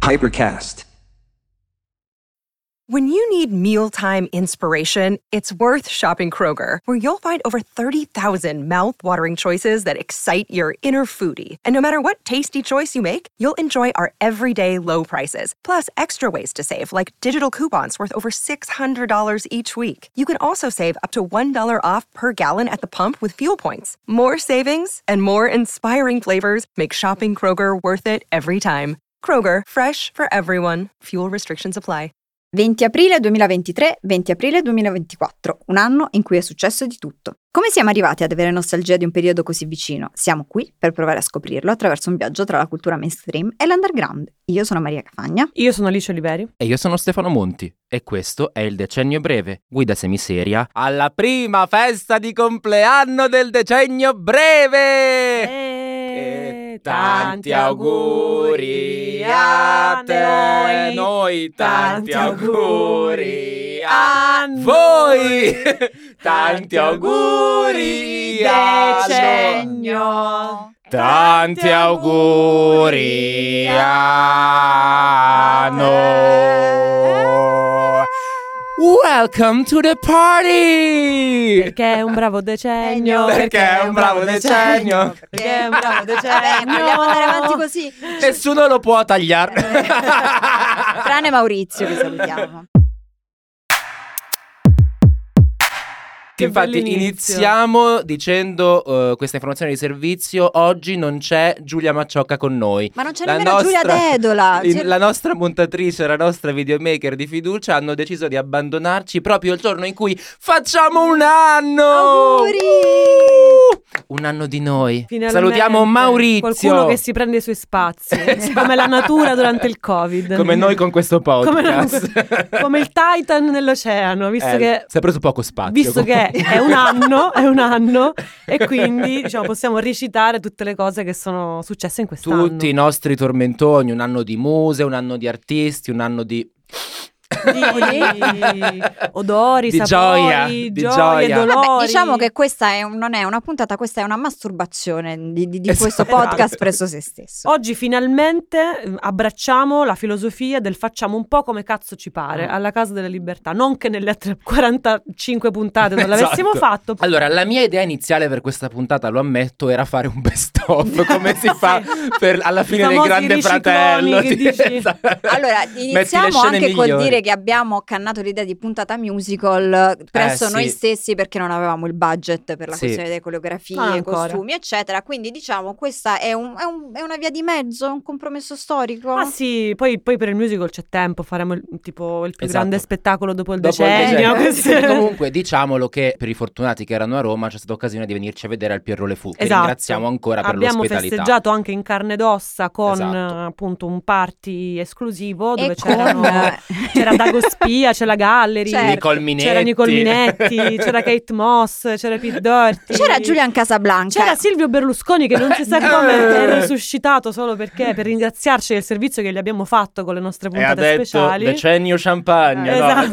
Hypercast. When you need mealtime inspiration, it's worth shopping Kroger, where you'll find over 30,000 mouth-watering choices that excite your inner foodie. And no matter what tasty choice you make, you'll enjoy our everyday low prices, plus extra ways to save, like digital coupons worth over $600 each week. You can also save up to $1 off per gallon at the pump with fuel points. More savings and more inspiring flavors make shopping Kroger worth it every time. Kroger, fresh for everyone. Fuel restrictions apply. 20 aprile 2023, 20 aprile 2024, un anno in cui è successo di tutto. Come siamo arrivati ad avere nostalgia di un periodo così vicino? Siamo qui per provare a scoprirlo attraverso un viaggio tra la cultura mainstream e l'underground. Io sono Maria Cafagna. Io sono Alice Oliveri. E io sono Stefano Monti. E questo è il Decennio Breve, guida semiseria alla prima festa di compleanno del Decennio Breve! Tanti auguri a te, noi tanti auguri a voi, tanti auguri Decennio, tanti auguri a noi. Welcome to the party! Perché è un bravo decennio. Perché è un bravo decennio. Perché è un bravo decennio. Vabbè, vogliamo andare avanti così? Nessuno lo può tagliare. Tranne Maurizio, che salutiamo. Infatti bell'inizio. iniziamo dicendo questa informazione di servizio: oggi non c'è Giulia Macciocca con noi. Ma non c'è nemmeno Giulia Dedola. La nostra montatrice, la nostra videomaker di fiducia hanno deciso di abbandonarci proprio il giorno in cui facciamo un anno. Auguri! Un anno di noi. Finalmente. Salutiamo Maurizio. Qualcuno che si prende i suoi spazi. Come la natura durante il Covid. Come noi con questo podcast. Come il Titan nell'oceano, visto che si è preso poco spazio. Visto che è un anno e quindi diciamo possiamo recitare tutte le cose che sono successe in quest'anno. Tutti i nostri tormentoni, un anno di muse, un anno di artisti, un anno di odori, di sapori, di gioie, gioia. dolori. Vabbè, diciamo che questa non è una puntata, questa è una masturbazione di questo Esatto. podcast presso se stesso. Oggi finalmente abbracciamo la filosofia del facciamo un po' come cazzo ci pare alla Casa delle Libertà, non che nelle altre 45 puntate non l'avessimo fatto. Allora, la mia idea iniziale per questa puntata, lo ammetto, era fare un best of, come si fa alla fine del Grande Fratello. Che dici? Allora, iniziamo anche col dire che abbiamo cannato l'idea di puntata musical presso noi stessi, perché non avevamo il budget per la questione delle coreografie, costumi, eccetera. Quindi diciamo questa è una via di mezzo, un compromesso storico. Ah sì, poi per il musical c'è tempo, faremo il più grande spettacolo dopo il decennio. decennio. Comunque diciamolo che per i fortunati che erano a Roma c'è stata occasione di venirci a vedere al Pierro Le Fou, che ringraziamo ancora per l'ospitalità. Abbiamo festeggiato anche in carne ed ossa con appunto un party esclusivo dove c'era Dago Spia, c'era la Gallery, Nicole Minetti, c'era Kate Moss, c'era Pete Doherty, c'era Julian Casablanca, c'era Silvio Berlusconi, che non si sa come è risuscitato solo perché per ringraziarci del servizio che gli abbiamo fatto con le nostre puntate speciali. Decennio champagne,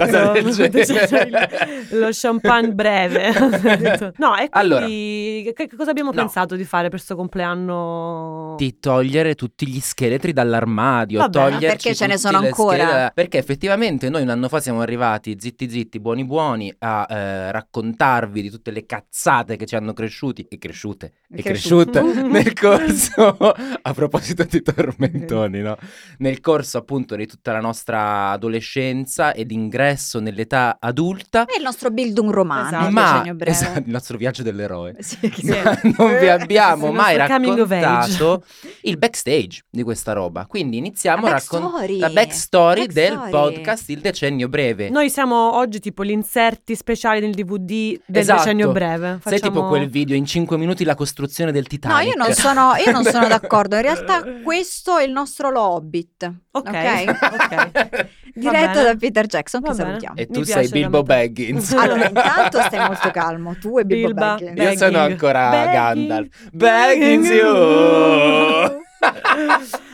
lo champagne breve. No, e quindi allora, che cosa abbiamo pensato di fare per questo compleanno? Di togliere tutti gli scheletri dall'armadio. Vabbè, perché ce ne sono ancora? Perché effettivamente noi un anno fa siamo arrivati zitti, buoni a raccontarvi di tutte le cazzate che ci hanno cresciute nel corso, a proposito di tormentoni, no? Nel corso appunto di tutta la nostra adolescenza ed ingresso nell'età adulta. È il nostro Bildungsroman, il nostro viaggio dell'eroe. Ma non vi abbiamo mai raccontato il backstage di questa roba, quindi iniziamo la backstory del podcast Il Decennio Breve. Noi siamo oggi tipo gli inserti speciali del DVD del Decennio Breve. Sei tipo quel video in 5 minuti la costruzione del Titanic. No, io non sono d'accordo. In realtà questo è il nostro Hobbit. Ok. Diretto da Peter Jackson, che salutiamo. E tu sei Bilbo Baggins. Allora, intanto stai molto calmo. Tu e Bilbo Baggins. Io sono ancora Gandalf. Baggins you.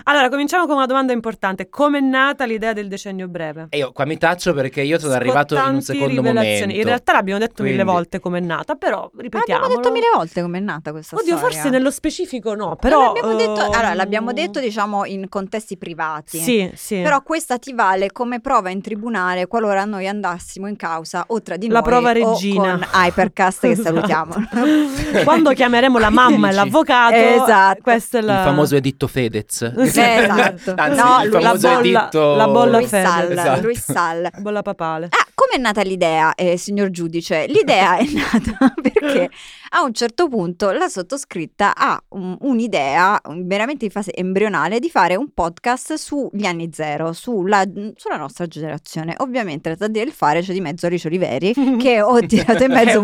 Allora, cominciamo con una domanda importante. Come è nata l'idea del decennio breve? E io qua mi taccio perché io sono arrivato in un secondo momento. In realtà l'abbiamo detto 1000 volte come è nata, però ripetiamolo. Abbiamo detto 1000 volte come è nata questa storia. Oddio, forse nello specifico no, però... L'abbiamo detto diciamo in contesti privati. Sì. Però questa ti vale come prova in tribunale qualora noi andassimo in causa o tra di noi la prova regina o con Hypercast che salutiamo. Quando chiameremo la mamma e l'avvocato, esatto. Questo è il famoso editto Fedez. Esatto. Anzi, il famoso editto la bolla Fedez. Luis Sall. Bolla papale. Come è nata l'idea, signor giudice? L'idea è nata perché a un certo punto la sottoscritta ha un'idea veramente in fase embrionale di fare un podcast sugli anni zero, sulla nostra generazione. Ovviamente da dire il fare c'è di mezzo Alice Oliveri che ho tirato in mezzo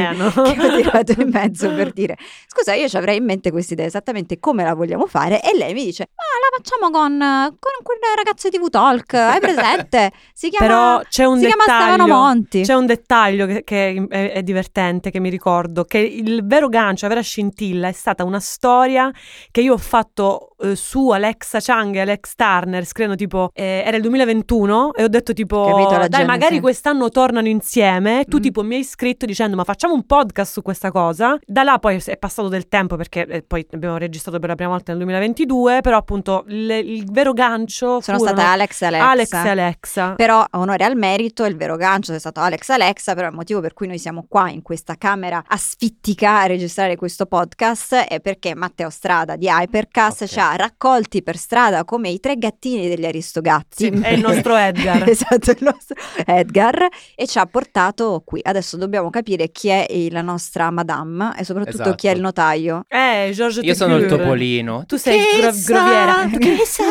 per dire scusa, io ci avrei in mente questa idea esattamente come la vogliamo fare, e lei mi dice la facciamo con quel ragazzo di TV Talk, hai presente? Si chiama, però c'è un Stefano Monti. C'è un dettaglio che è divertente, che mi ricordo, che il vero gancio, la vera scintilla è stata una storia che io ho fatto su Alexa Chung e Alex Turner, scrivendo tipo era il 2021 e ho detto tipo dai, magari quest'anno tornano insieme, tu tipo mi hai scritto dicendo ma facciamo un podcast su questa cosa. Da là poi è passato del tempo perché poi abbiamo registrato per la prima volta nel 2022, però appunto il vero gancio sono state Alex e Alexa. Però onore al merito, il vero gancio è stato Alex e Alexa, però il motivo per cui noi siamo qua in questa camera asfittica a registrare questo podcast è perché Matteo Strada di Hypercast ci ha raccolti per strada come i 3 gattini degli Aristogatti. Sì, è il nostro Edgar. Esatto, il nostro Edgar, e ci ha portato qui. Adesso dobbiamo capire chi è la nostra madame e soprattutto chi è il notaio. Giorgio Io sono il topolino. Tu sei groviera. Che sa,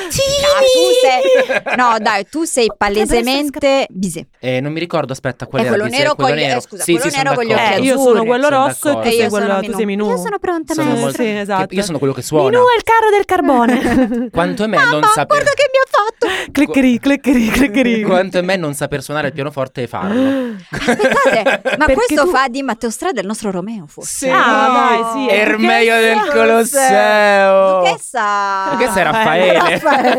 no, dai, tu sei palesemente Bizet. Non mi ricordo, aspetta, qual era quello nero con gli occhi azzurri. Io sono quello rosso e tu sei Minù. Io sono pronta, maestro. Sì, esatto. Io sono quello che suona. Minù è il carro del carbone. Quanto è me non saper... guarda che mi ha fatto. Cliccheri. Quanto è me non saper suonare il pianoforte e farlo. Aspettate, ma questo fa di Matteo Strada il nostro Romeo, forse? Sì, dai, sì. Ermeio del Colosseo. Duchessa è Raffaele.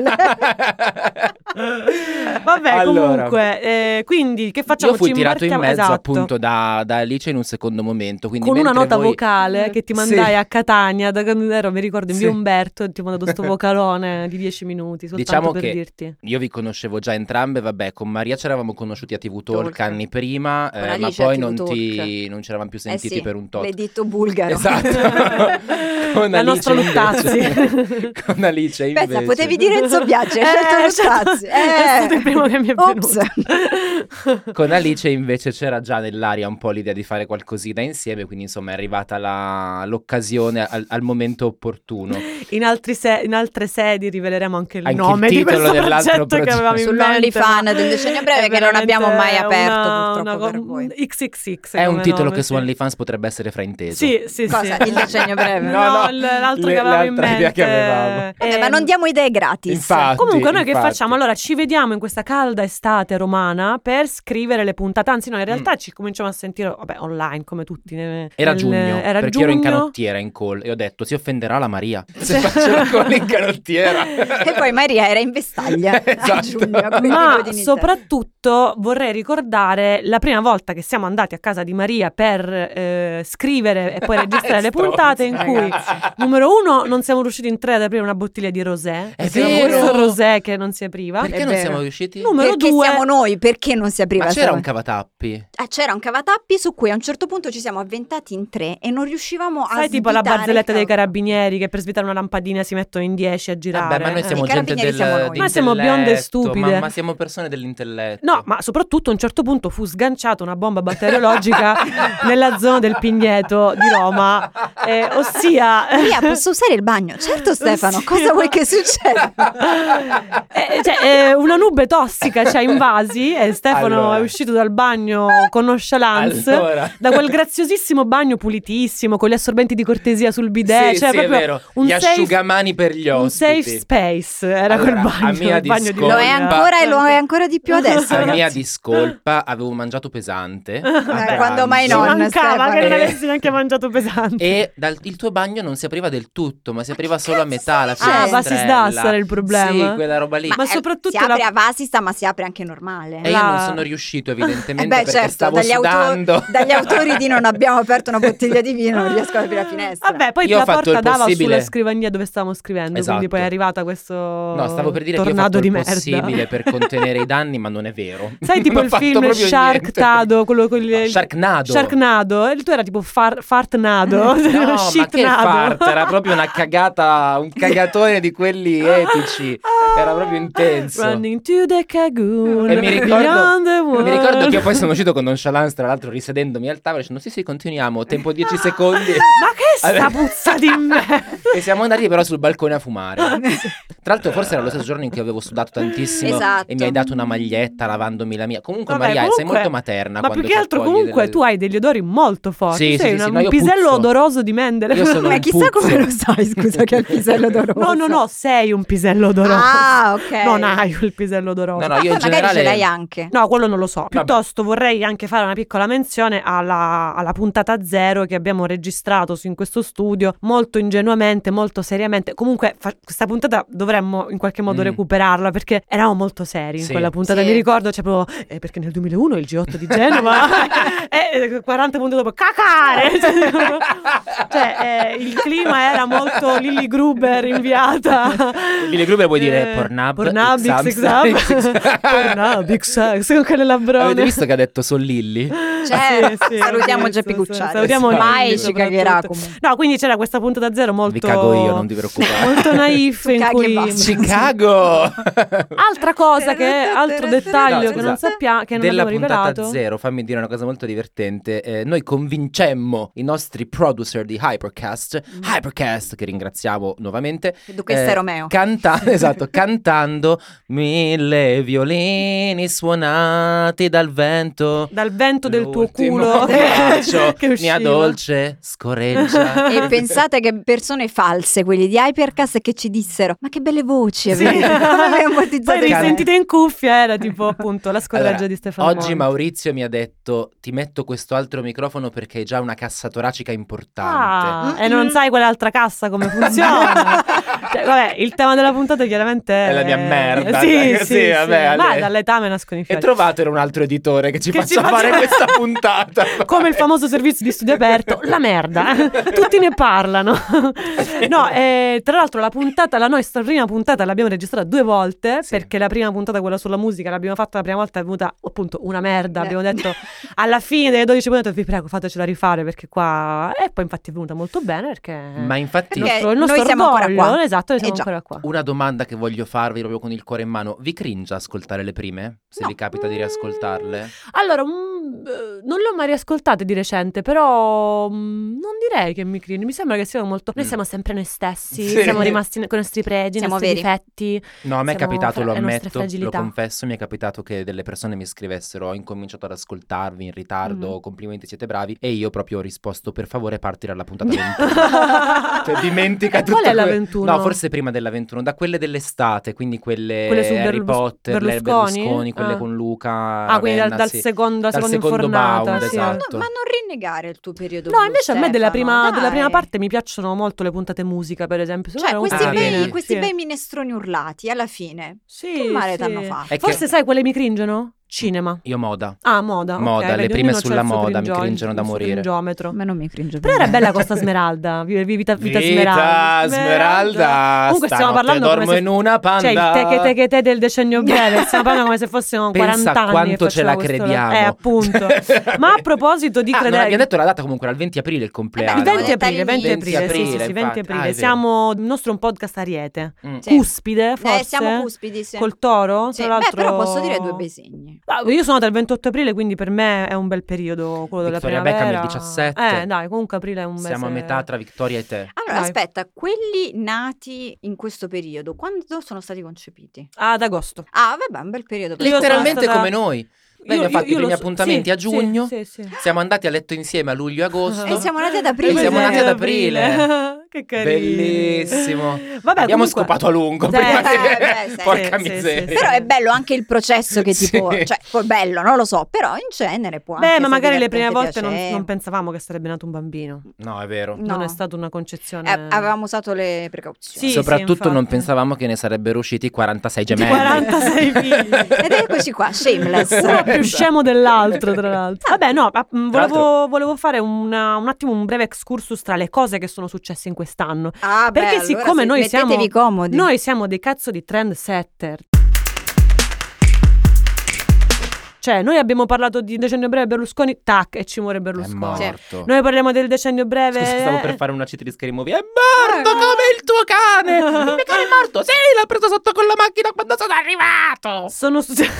Vabbè, allora, comunque, quindi che facciamo? Io fui tirato in mezzo appunto da Alice in un secondo momento, quindi con una nota vocale che ti mandai a Catania da quando ero, mi ricordo, in via Umberto, ti ho mandato sto vocalone di 10 minuti soltanto diciamo per che dirti. Io vi conoscevo già entrambe, vabbè, con Maria ci eravamo conosciuti a TV Talk anni prima, ma poi non ci eravamo più sentiti per un tot. L'editto bulgaro. Esatto. Con la nostra Luttazzi. Con Alice invece. Pensa, potevi dire Enzo Biaggi, hai scelto Luttazzi. È stato il primo che mi è venuto. Con Alice invece c'era già nell'aria un po' l'idea di fare qualcosina insieme, quindi insomma è arrivata l'occasione al momento opportuno. In altre sedi riveleremo anche il nome di questo progetto che avevamo in mente. Sull'OnlyFan del decennio breve che non abbiamo mai aperto purtroppo per voi. XXX è un titolo che su OnlyFans potrebbe essere frainteso. Sì. Cosa? Il decennio breve? No, l'altro che avevamo in mente. Che avevamo. Ma non diamo idee gratis. Infatti, comunque noi che facciamo? Allora ci vediamo in questa calda estate romana per scrivere le puntate. Anzi no, in realtà ci cominciamo a sentire online come tutti. Era giugno, perché ero in canottiera in call e ho detto si offenderà la Maria se faccio la call in canottiera. E poi Maria era in vestaglia a giugno. Ma soprattutto vorrei ricordare la prima volta che siamo andati a casa di Maria per scrivere e poi registrare le puntate in cui numero 1 non siamo riusciti in 3 ad aprire una bottiglia di rosé. È vero. Questo rosé che non si apriva. Perché non siamo riusciti? Numero perché 2 siamo noi, perché non si apriva? Ma c'era un cavatappi. C'era un cavatappi su cui a un certo punto ci siamo avventati in 3 e non riuscivamo a tipo la barzelletta dei carabinieri che per svitare una lampadina si mettono in 10 a girare. Vabbè, ma noi siamo gente ma siamo bionde e stupide. Ma siamo persone dell'intelletto. No, ma soprattutto a un certo punto fu sganciata una bomba batteriologica nella zona del Pigneto di Roma, ossia posso usare il bagno? Certo Stefano, cosa vuoi che succeda? Una nube tossica ci ha invasi e Stefano è uscito dal bagno con nonchalance da quel graziosissimo bagno pulitissimo con gli assorbenti di cortesia sul bidet, sì, è vero, gli asciugamani per gli ospiti, un safe space era quel bagno, a mia il bagno bagno di Lo è ancora e lo è ancora di più adesso. A mia discolpa avevo mangiato pesante. Quando mai Ci non, mancava che non E- avessi neanche mangiato pesante. E il tuo bagno non si apriva del tutto, ma si apriva solo a metà, la succede? finestrella. era il problema. Sì, quella roba lì. Ma soprattutto si apre a vasista, ma si apre anche normale. E io non sono riuscito evidentemente perché certo, stavo sudando. dagli autori di non abbiamo aperto una bottiglia di vino, non riesco ad aprire la finestra. Vabbè, poi Io ho la fatto porta il dava possibile. sulla scrivania dove stavamo scrivendo, Esatto. quindi poi è arrivata questo No, stavo per dire che io ho tornado fatto di il merda. possibile per contenere i danni, ma non è vero. Sai, tipo Non ho il fatto film proprio Sharktado, quello con niente. Sharknado, e il tuo era tipo Fartnado. No, ma che Shitnado. fart, era proprio una cagata, un cagatone di quelli epici. Era proprio intenso. Running to the Cagoon. E mi beyond the world. ricordo che io poi sono uscito con nonchalance, tra l'altro risedendomi al tavolo, dicendo sì, continuiamo, tempo 10 secondi. Ma che sta puzza di me? E siamo andati però sul balcone a fumare. Tra l'altro forse era lo stesso giorno in cui avevo sudato tantissimo Esatto. e mi hai dato una maglietta lavandomi la mia. Comunque Vabbè, Maria, sei comunque- molto materna Ma quando più che altro ci accogli comunque delle- tu hai degli odori molto forti. Sì, Sei sì, sì, no, un io pisello puzzo. odoroso di Mendele. Io sono Ma un chissà puzzo. come lo sai, scusa, che è il pisello odoroso. No, sei un pisello odoroso. Ah, ok. Non hai il pisello odoroso. No, io in Magari generale ce l'hai anche. No, quello non lo so. Piuttosto vorrei anche fare una piccola menzione alla puntata 0 che abbiamo registrato in questo studio, molto ingenuamente, molto seriamente. Comunque questa puntata dovremmo in qualche modo recuperarla, perché eravamo molto seri in Sì. quella puntata. Sì. Mi ricordo, cioè proprio, perché nel 2001 il G8 di Genova e 40 punti dopo cacare. Cioè, il clima era molto Lily Gruber inviata. Lily Gruber vuoi dire Pornhub Xamster. Pornhub Xamster, con quelle labbrone. Avete visto che ha detto Sol Lilly? Cioè, Sì, salutiamo sì, Geppi sì, Cucciari. salutiamo Mai Lilly ci cagherà soprattutto. comunque. No, quindi c'era questa puntata 0 molto Vi cago io, non ti preoccupare. molto naif in Caghi e cui basta. Chicago! altra cosa che altro dettaglio che non sappiamo, che non Della abbiamo puntata rivelato. 0, fammi dire una cosa molto divertente. Noi convincemmo i nostri producer di Hypercast, che ringraziamo nuovamente. Duchessa e Romeo. Esatto, cantando 1000 violini suonati dal vento. Dal vento del tuo L'ultimo culo bacio, che usciva. mia dolce scoreggia. E pensate che persone false, quelli di Hypercast, che ci dissero: ma che belle voci avete. Come ammortizzate Poi bene. risentite in cuffia, era tipo appunto la scorreggia Allora, di Stefano oggi Monti. Maurizio mi ha detto ti metto questo altro microfono perché hai già una cassa toracica importante. E non sai quell'altra cassa come funziona. Cioè, vabbè, il tema della puntata chiaramente È la mia merda, Sì, dai, sì, sì, sì. vabbè, Ma Ale. dall'età me nascono i E fiori. trovato era un altro editore che ci Che faccia ci faccia- fare questa puntata. Come il famoso servizio di studio aperto, la merda, tutti ne parlano. No, tra l'altro la nostra prima puntata l'abbiamo registrata 2 volte, Sì. perché la prima puntata, quella sulla musica, l'abbiamo fatta la prima volta, è venuta appunto una merda, abbiamo detto alla fine delle 12 puntate, vi prego fatecela rifare perché qua, e poi infatti è venuta molto bene perché Ma infatti Perché il nostro noi siamo ancora orgoglio, qua. esatto, noi siamo già. ancora qua. una domanda che voglio farvi proprio con il cuore in mano. Vi cringe ascoltare le prime? Se No. vi capita di riascoltarle? Allora, non l'ho mai riascoltate di recente, però non direi che mi cringe. Mi sembra che siamo molto. Noi siamo sempre noi stessi, Sì. siamo rimasti con i nostri pregi, i Siamo nostri veri. difetti. No, a me è Siamo capitato, lo le nostre ammetto, lo fragilità. confesso, mi è capitato che delle persone mi scrivessero ho incominciato ad ascoltarvi in ritardo, complimenti, siete bravi, e io proprio ho risposto per favore parti dalla puntata 21. Cioè, dimentica tutto. Qual è la 21? No, forse prima della 21, da quelle dell'estate, quindi quelle Su Harry Potter, le Berlusconi, quelle Ah. con Luca, Quindi Ravenna, dal sì. secondo Dal secondo infornata, bound, sì. esatto. Ma non rinnegare il tuo periodo. No, invece a me della prima dai. parte mi piacciono molto le puntate musica, per esempio. Cioè, Secondo me questi, Ah, bei, vedi. questi Sì. bei minestroni urlati alla fine. Sì, che male sì. t'hanno fatto? È che- Forse sai quelle mi cringono? Cinema. Io moda. Ah, moda. Moda, ok, le vedi, prime ognuno c'ha sulla il suo moda mi cringe- cringono da il suo morire. cringiometro. Ma non mi cringe. Però era bella Costa Smeralda, vita Smeralda. Comunque stiamo stanotte parlando dormo come se in una panda. cioè il te del decennio breve, stiamo parlando come se fossimo Pensa 40 anni quanto che ce la faceva questo- crediamo. appunto. Ma a proposito di non credere, abbiamo detto la data, comunque era il 20 aprile il compleanno. il 20 detto aprile, 20 all'inizio. aprile, sì, sì, sì, 20 infatti. aprile. Ah, è vero. Siamo il nostro è un podcast ariete. Sì. Cuspide, forse. siamo cuspidi, sì. Col toro, Sì. tra l'altro. Beh, però posso dire 2 bei segni. Io sono nata il 28 aprile, quindi per me è un bel periodo quello della Victoria primavera. Beckham il 17. Dai, comunque aprile è un mese. Siamo a metà tra Vittoria e te. Allora, Dai. aspetta, quelli nati in questo periodo, quando sono stati concepiti? Ad agosto. Ah, vabbè, un bel periodo. per Io sono Letteralmente stata- come noi. Noi abbiamo fatto i primi appuntamenti a giugno. Sì, sì. Siamo andati a letto insieme a luglio e agosto. E siamo nati ad E aprile. siamo nati ad aprile. Che carino. Bellissimo. Vabbè, abbiamo comunque... scopato a lungo. Porca miseria. Però è bello anche il processo che tipo, cioè, poi bello, non lo so, però in genere può anche ma magari le prime volte non pensavamo pensavamo che sarebbe nato un bambino. No, è vero. Non è stata una concezione. Avevamo usato le precauzioni. Soprattutto non pensavamo che ne sarebbero usciti 46 gemelli. 46 figli. Ed eccoci qua, shameless. Uno più scemo dell'altro, tra l'altro. Vabbè, no, volevo fare un attimo un breve excursus tra le cose che sono successe in quest'anno. Perché siccome mettetevi comodi. Noi siamo dei cazzo di trendsetter. Cioè, noi abbiamo parlato di decennio breve Berlusconi, tac, e ci muore Berlusconi. È morto. Noi parliamo del decennio breve. Scusa, stavo per fare una cita di Scary Movie. È morto come il tuo cane! Il mio cane è morto! Sì, l'ho preso sotto con la macchina quando sono arrivato! Sono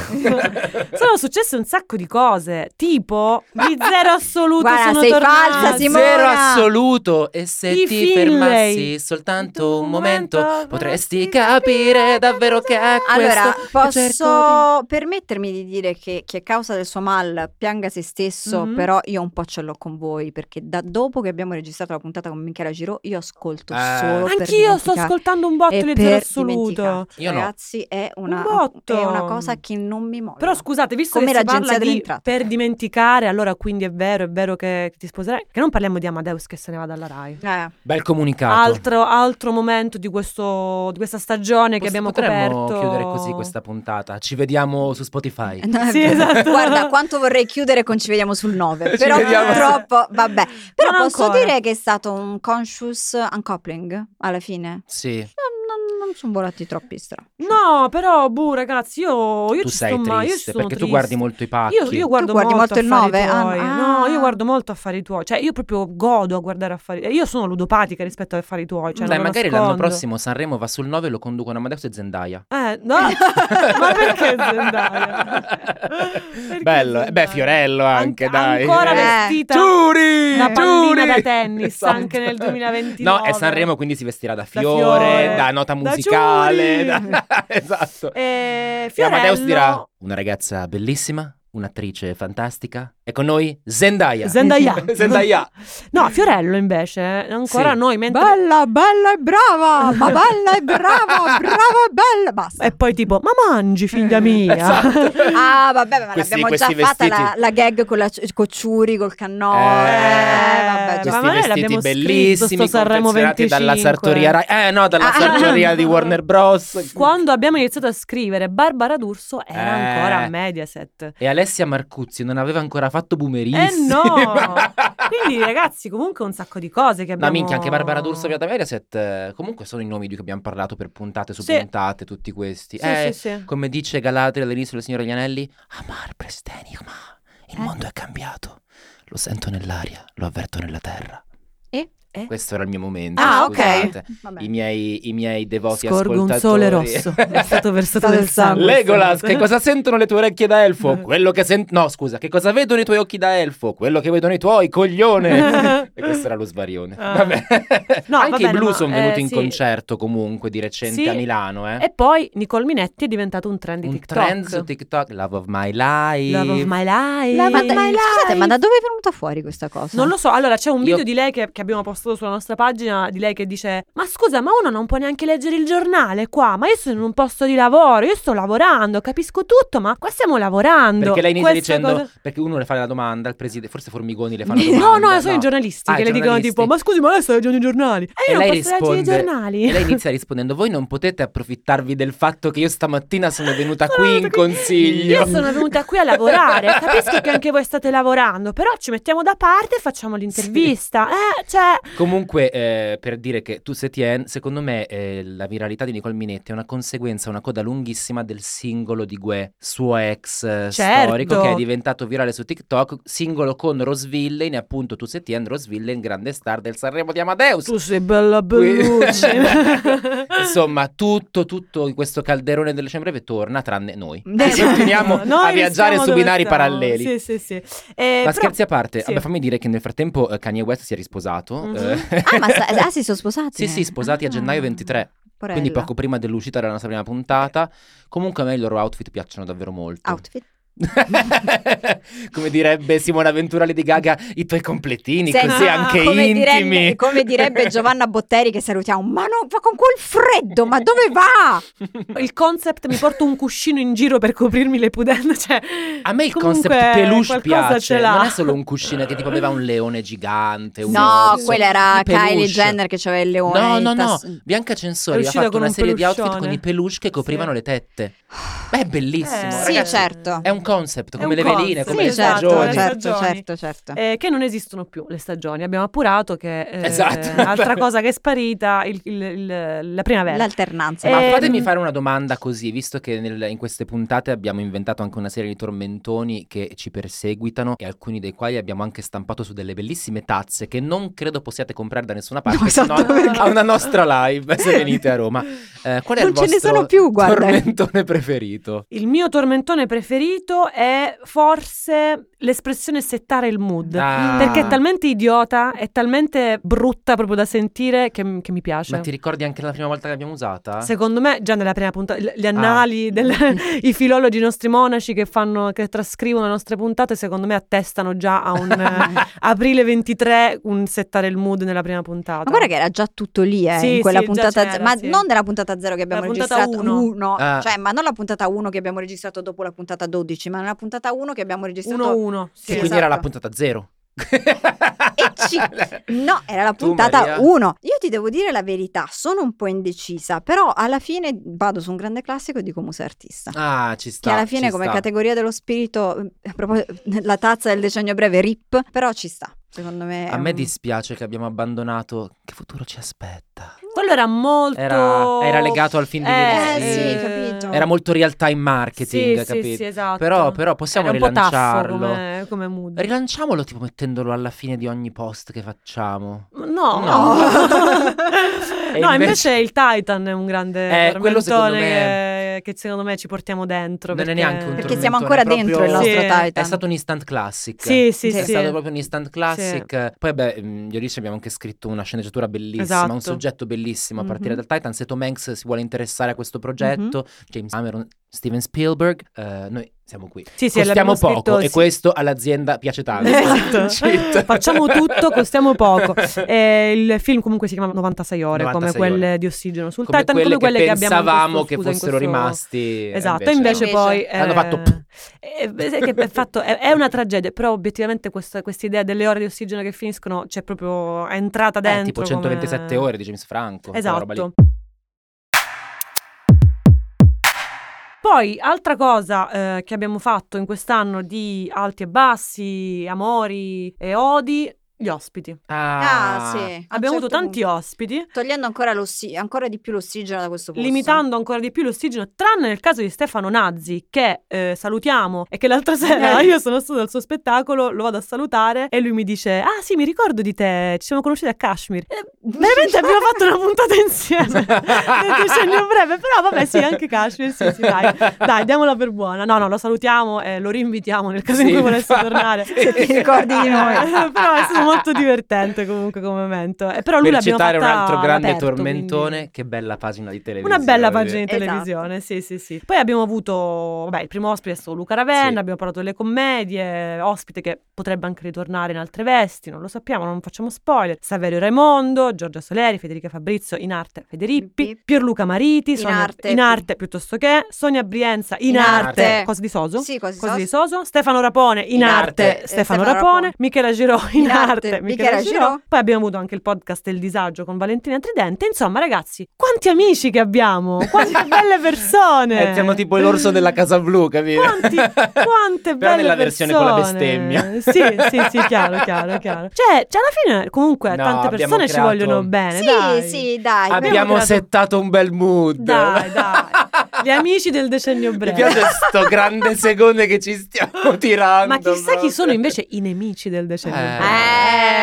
successe un sacco di cose. Tipo, di zero assoluto. Guarda, sono sei tornati. falsa, Simona. Zero assoluto. E se I ti Finlay. fermassi soltanto un momento, potresti capire davvero che è questo. Allora, che cerco posso permettermi di dire che a causa del suo mal pianga se stesso, Mhm. però io un po' ce l'ho con voi, perché da dopo che abbiamo registrato la puntata con Michela Giro, io ascolto solo per Anch'io sto dimenticare ascoltando un botto e di per zero assoluto. dimenticare. Io no. Ragazzi, è una botto. cosa che non mi molla. Però scusate, visto Come che si l'agenzia parla delle di entrate. per dimenticare, allora quindi è vero che ti sposerai. Che non parliamo di Amadeus che se ne va dalla Rai. Bel comunicato. Altro momento di questa stagione che abbiamo Potremmo coperto. chiudere così questa puntata. Ci vediamo su Spotify. Sì, esatto. Guarda, quanto vorrei chiudere con Ci vediamo sul 9, Ci però vediamo. purtroppo, vabbè. Però Non posso ancora. dire che è stato un conscious uncoupling alla fine. Sì. Non sono volati troppi strani. No, però, ragazzi, io Tu sei io triste sono perché tu triste. guardi molto i pacchi. Io guardo Tu guardi molto il affari 9? tuoi. Ah. No, io guardo molto affari tuoi. Cioè, io proprio godo a guardare affari. Io sono ludopatica rispetto agli affari tuoi. Cioè, Dai, non lo magari nascondo. l'anno prossimo Sanremo va sul 9 e lo conducono Amadeus e Zendaya. No, ma perché Zendaya? Perché Bello, Zendaya? Fiorello anche, dai. Ancora vestita Giuri! da pallina Giuri! da tennis Esatto. anche nel 2029. No, è Sanremo, quindi si vestirà da Fiore, Fiore, da nota da musicale. Giuri. Esatto. E E Amadeus Fiorello... dirà: una ragazza bellissima, un'attrice fantastica. E con noi Zendaya. Zendaya. No, Fiorello invece ancora Sì. noi mentre... Bella e brava, ma bella e brava, brava e bella, basta. E poi tipo, ma mangi figlia mia. Esatto. Ah, vabbè, ma Questi- l'abbiamo già questi fatta vestiti. la gag con la Ciuri, col cannolo. Vabbè, Questi ma noi vestiti l'abbiamo bellissimi scritto sto Sanremo confezionati 25. dalla sartoria Rai. No, dalla sartoria di Warner Bros. Quando abbiamo iniziato a scrivere Barbara D'Urso era ancora a Eh. Mediaset. E Alessia Marcuzzi non aveva ancora fatto Boomerissimo. No! Quindi ragazzi, comunque un sacco di cose che No, abbiamo... minchia, anche Barbara D'Urso via da Mediaset. Comunque sono i nomi di cui abbiamo parlato per puntate su Sì. puntate, tutti questi. Sì. Come dice Galadriel all'inizio del Signore degli Anelli, Amar prestenigma, il mondo è cambiato. Lo sento nell'aria, lo avverto nella terra. Questo era il mio momento. Ah, scusate. ok. Vabbè. I miei devoti Scorgo un ascoltatori. sole rosso. È stato versato del sangue. Legolas, che cosa sentono le tue orecchie da elfo? Quello che No, scusa, che cosa vedono i tuoi occhi da elfo? Quello che vedono i tuoi, coglione. E questo era lo svarione. Vabbè. No, Anche va i bene, blu ma, sono venuti in sì. concerto comunque di recente Sì. a Milano, E poi Nicole Minetti è diventato un trend di Un TikTok. trend su TikTok, Love of My Life. Love of my life. Ma scusate, ma da dove è venuta fuori questa cosa? Non lo so, allora c'è un video Io- di lei che abbiamo postato sulla nostra pagina di lei che dice: ma scusa, ma uno non può neanche leggere il giornale qua, ma io sono in un posto di lavoro, io sto lavorando, capisco tutto, ma qua stiamo lavorando. Perché lei inizia Questa dicendo, cosa- perché uno le fa la domanda al presidente, forse Formigoni le fa la domanda. No, sono i giornalisti Ah, che i le dicono giornalisti. tipo: ma scusi, ma lei sta leggendo i giornali? E E io lei non posso leggere i giornali. E lei inizia rispondendo: voi non potete approfittarvi del fatto che io stamattina sono venuta qui in consiglio. Io sono venuta qui a lavorare. Capisco che anche voi state lavorando, però ci mettiamo da parte e facciamo l'intervista. Cioè. Comunque, per dire che tu Setien, secondo me la viralità di Nicole Minetti è una conseguenza, una coda lunghissima del singolo di Guè, suo ex Certo. storico, che è diventato virale su TikTok, singolo con Rose Villain, e appunto tu Setien, Rose Villain, grande star del Sanremo di Amadeus. Tu sei bella belluccia. Insomma, tutto questo calderone del December breve torna, tranne noi. Esatto. Continuiamo Noi a viaggiare siamo su dove binari siamo. paralleli. Sì. Ma Però- scherzi a parte, sì. vabbè, fammi dire che nel frattempo Kanye West si è risposato. Mhm. Si sono sposati? Sì, sposati a gennaio 23. Porella. Quindi poco prima dell'uscita della nostra prima puntata. Comunque a me i loro outfit piacciono davvero molto. Outfit. Come direbbe Simona Ventura, Lady Gaga, i tuoi completini, così anche intimi. Come direbbe Giovanna Botteri, che salutiamo, ma no, ma con quel freddo, ma dove va? Il concept, mi porto un cuscino in giro per coprirmi le pudende, cioè, a me il concept peluche piace, non è solo un cuscino che tipo aveva un leone gigante, no, quella era Kylie Jenner che aveva il leone. No, Bianca Censori ha fatto una serie di outfit con i peluche che coprivano le tette. Beh, è bellissimo, sì, ragazzi, certo, è un concept, come le veline, come le stagioni. Certo. Che non esistono più le stagioni, abbiamo appurato che esatto. altra cosa che è sparita, la primavera, l'alternanza. Ma fatemi fare una domanda così, visto che in queste puntate abbiamo inventato anche una serie di tormentoni che ci perseguitano e alcuni dei quali abbiamo anche stampato su delle bellissime tazze che non credo possiate comprare da nessuna parte, se no a una nostra live se venite a Roma. Qual è il vostro ce ne sono più, tormentone preferito? Il mio tormentone preferito è forse l'espressione settare il mood, perché è talmente idiota, è talmente brutta proprio da sentire che mi piace. Ma ti ricordi anche la prima volta che l'abbiamo usata? Secondo me già nella prima puntata, gli annali, i filologi, i nostri monaci che trascrivono le nostre puntate, secondo me attestano già a un aprile 23 un settare il mood nella prima puntata. Ma guarda che era già tutto lì, in quella puntata, ma sì. Non nella puntata 0 che abbiamo registrato, uno. Cioè, ma non la puntata 1 che abbiamo registrato dopo la puntata 12, ma nella puntata 1 che abbiamo registrato 1-1, sì, quindi esatto. Era la puntata 0. No, era la puntata 1. Io ti devo dire la verità, sono un po' indecisa, però alla fine vado su un grande classico e dico Museo Artista. Ci sta. Che alla fine come categoria dello spirito, proprio la tazza del decennio breve RIP, però ci sta. Secondo me a me dispiace che abbiamo abbandonato. Che futuro ci aspetta? Quello era molto era legato al film di sì, capito. Era molto real time marketing, capito? Sì, esatto. Però possiamo rilanciarlo. Come mood. Rilanciamolo tipo mettendolo alla fine di ogni post che facciamo. No. No, invece il Titan è un grande tormentone che secondo me ci portiamo dentro. Non è neanche un perché siamo ancora dentro il nostro Titan. È stato un instant classic. Sì. È stato proprio un instant classic. Poi io dice abbiamo anche scritto una sceneggiatura bellissima, esatto. Un soggetto bellissimo a partire dal Titan. Se Tom Hanks si vuole interessare a questo progetto, James Cameron, Steven Spielberg, noi siamo qui. Costiamo poco scritto, e questo all'azienda piace tanto. Esatto. Facciamo tutto, costiamo poco. Il film comunque si chiama 96 ore, 96 come quelle di Ossigeno sul come Titan, come quelle che pensavamo che fossero rimasti. Esatto, invece poi hanno fatto è una tragedia, però obiettivamente questa idea delle ore di ossigeno che finiscono, cioè proprio è entrata dentro. Tipo 127 ore di James Franco. Esatto. Poi, altra cosa che abbiamo fatto in quest'anno di alti e bassi, amori e odi, gli ospiti. Sì. Abbiamo avuto tanti ospiti. Togliendo ancora di più l'ossigeno da questo posto. Limitando ancora di più l'ossigeno, tranne nel caso di Stefano Nazzi, che salutiamo, e che l'altra sera io sono stato al suo spettacolo, lo vado a salutare e lui mi dice: ah sì, mi ricordo di te, ci siamo conosciuti a Kashmir. Veramente abbiamo fatto una puntata insieme nel decennio breve, però vabbè sì, anche Kashmir, sì, dai, diamola per buona. No, lo salutiamo e lo rinvitiamo nel caso in cui volesse tornare. Se ti ricordi di noi. Però è stato molto divertente comunque come momento. Però lui per citare un altro grande aperto, tormentone, quindi... che bella pagina di televisione. Una bella pagina di televisione, esatto. Sì. Poi abbiamo avuto, il primo ospite è stato Luca Ravenna, abbiamo parlato delle commedie, ospite che potrebbe anche ritornare in altre vesti, non lo sappiamo, non facciamo spoiler. Saverio Raimondo, Giorgia Soleri, Federica Fabrizio, in arte Federippi, Pierluca Mariti, in arte piuttosto che, Sonia Brienza, in arte. Cosa di Soso? Sì, cosa di Soso. Stefano Rapone, in arte Stefano Rapone. Michela Girò, in arte Michela Girò. Poi abbiamo avuto anche il podcast Il Disagio con Valentina Tridente. Insomma, ragazzi, quanti amici che abbiamo, quante belle persone. Siamo tipo l'orso della Casa Blu, capito? Quante belle però nella persone. Versione con la bestemmia. Sì, chiaro. Cioè, alla fine comunque tante persone ci vogliono bene. Dai. Abbiamo settato un bel mood. Dai. Gli amici del decennio breve. Mi piace sto grande segone che ci stiamo tirando. Ma chissà chi sono invece i nemici del decennio breve.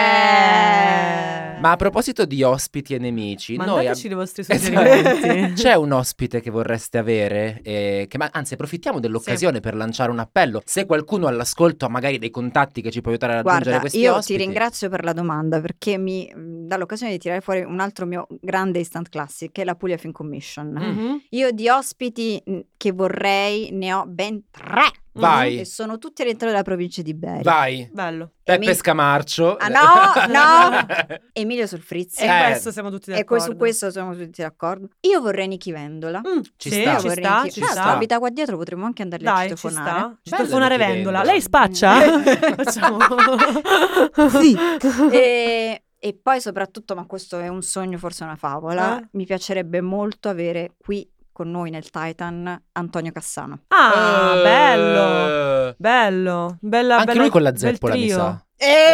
Ma a proposito di ospiti e nemici, mandateci i vostri suggerimenti. C'è un ospite che vorreste avere? Anzi, approfittiamo dell'occasione per lanciare un appello. Se qualcuno all'ascolto ha magari dei contatti che ci può aiutare a raggiungere questi ospiti. Io ti ringrazio per la domanda, perché mi dà l'occasione di tirare fuori un altro mio grande instant classic, che è la Puglia Film Commission. Io di ospiti che vorrei ne ho ben 3. Vai. E sono tutti all'interno della provincia di Bari. Vai. Bello. Peppe Scamarcio. No. Emilio Solfrizzi. E questo siamo tutti d'accordo. E su questo siamo tutti d'accordo. Io vorrei Nichi Vendola. Ci sta. Ci sta. Abita qua dietro, potremmo anche andarli a citofonare. Citofonare Vendola. Lei spaccia? Facciamo. Sì. E poi soprattutto, ma questo è un sogno, forse una favola, mi piacerebbe molto avere qui con noi nel Titan Antonio Cassano. Bello. Bello. Bella, anche lui con la zeppola, mi sa.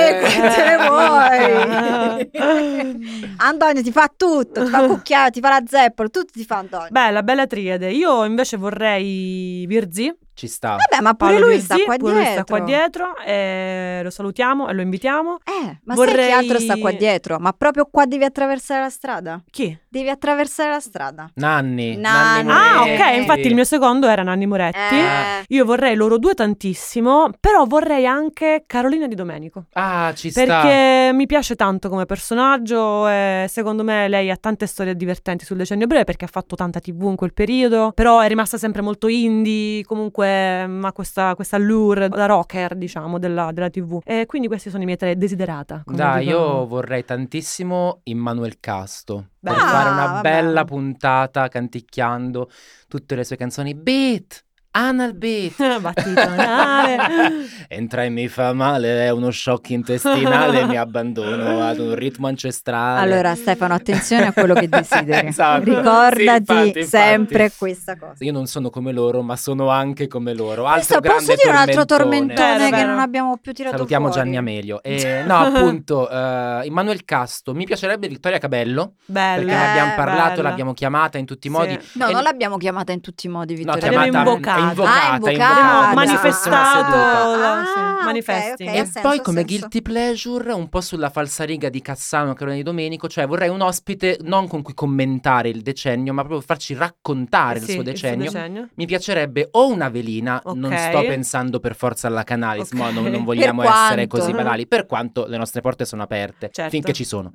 Che te vuoi? Antonio ti fa tutto, ti fa cucchiaio, ti fa la zeppola, tutto ti fa Antonio. Bella triade. Io invece vorrei Virzì. Ci sta. Vabbè, ma pure lui sta qua dietro. Lui sta qua dietro e lo salutiamo e lo invitiamo. Ma sai chi altro sta qua dietro? Ma proprio qua devi attraversare la strada? Chi? Devi attraversare la strada. Nanni. Ok, infatti il mio secondo era Nanni Moretti. Io vorrei loro due tantissimo, però vorrei anche Carolina Di Domenico. Ci sta. Perché mi piace tanto come personaggio e secondo me lei ha tante storie divertenti sul Decennio Breve, perché ha fatto tanta TV in quel periodo, però è rimasta sempre molto indie, comunque ha questa allure da rocker, diciamo, della TV. E quindi questi sono i miei tre desiderata. Io vorrei tantissimo Immanuel Casto per fare una bella puntata canticchiando tutte le sue canzoni beat. Anal beat. Battitonale. Entra e mi fa male, è uno shock intestinale, mi abbandono ad un ritmo ancestrale. Allora Stefano, attenzione a quello che desideri. Esatto. Ricordati infatti. sempre questa cosa. Io non sono come loro, ma sono anche come loro. Posso dire un altro tormentone che non abbiamo più tirato Salutiamo fuori? Gianni Amelio. No, appunto, Immanuel Casto. Mi piacerebbe Vittoria Cabello. Bella. Perché ne abbiamo parlato, bella. l'abbiamo chiamata in tutti i modi. No, non l'abbiamo chiamata in tutti i modi, Vittoria. L'abbiamo invocata. Manifestato. Manifesting. E poi come guilty pleasure, un po' sulla falsariga di Cassano, Carolina Di Domenico, cioè vorrei un ospite non con cui commentare il decennio, ma proprio farci raccontare il suo decennio. Mi piacerebbe o una velina, non sto pensando per forza alla Canalis, ma non vogliamo essere così banali, per quanto le nostre porte sono aperte, finché ci sono.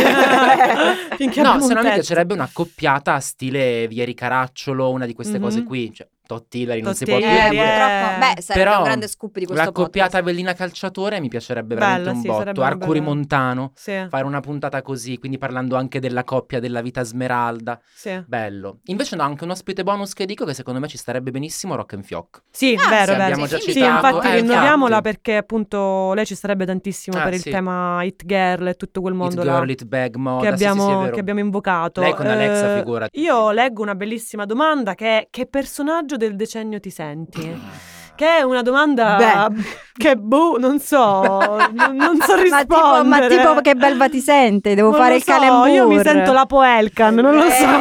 Finché no, se no mi piacerebbe una coppiata a stile Vieri Caracciolo, una di queste cose qui, cioè Totti Hilary non si può più dire. Purtroppo, sarebbe un grande scoop di questo la coppiata Avellina Calciatore mi piacerebbe veramente un botto. Arcuri Montano, fare una puntata così, quindi parlando anche della coppia della vita Smeralda. Bello. Invece no, anche un ospite bonus che dico che secondo me ci starebbe benissimo, Rock and Fioc. Vero. Abbiamo già citato. Sì, infatti rinnoviamola perché appunto lei ci starebbe tantissimo per il tema Hit Girl e tutto quel mondo Hit Girl, Hit Bag, moda, che abbiamo invocato. Lei con Alexa, figura. Io leggo una bellissima domanda che è: che personaggio del decennio ti senti? Che è una domanda che non so rispondere. Ma tipo che belva ti sente? Devo non fare il calembur. Io mi sento la Poelcan, non lo so.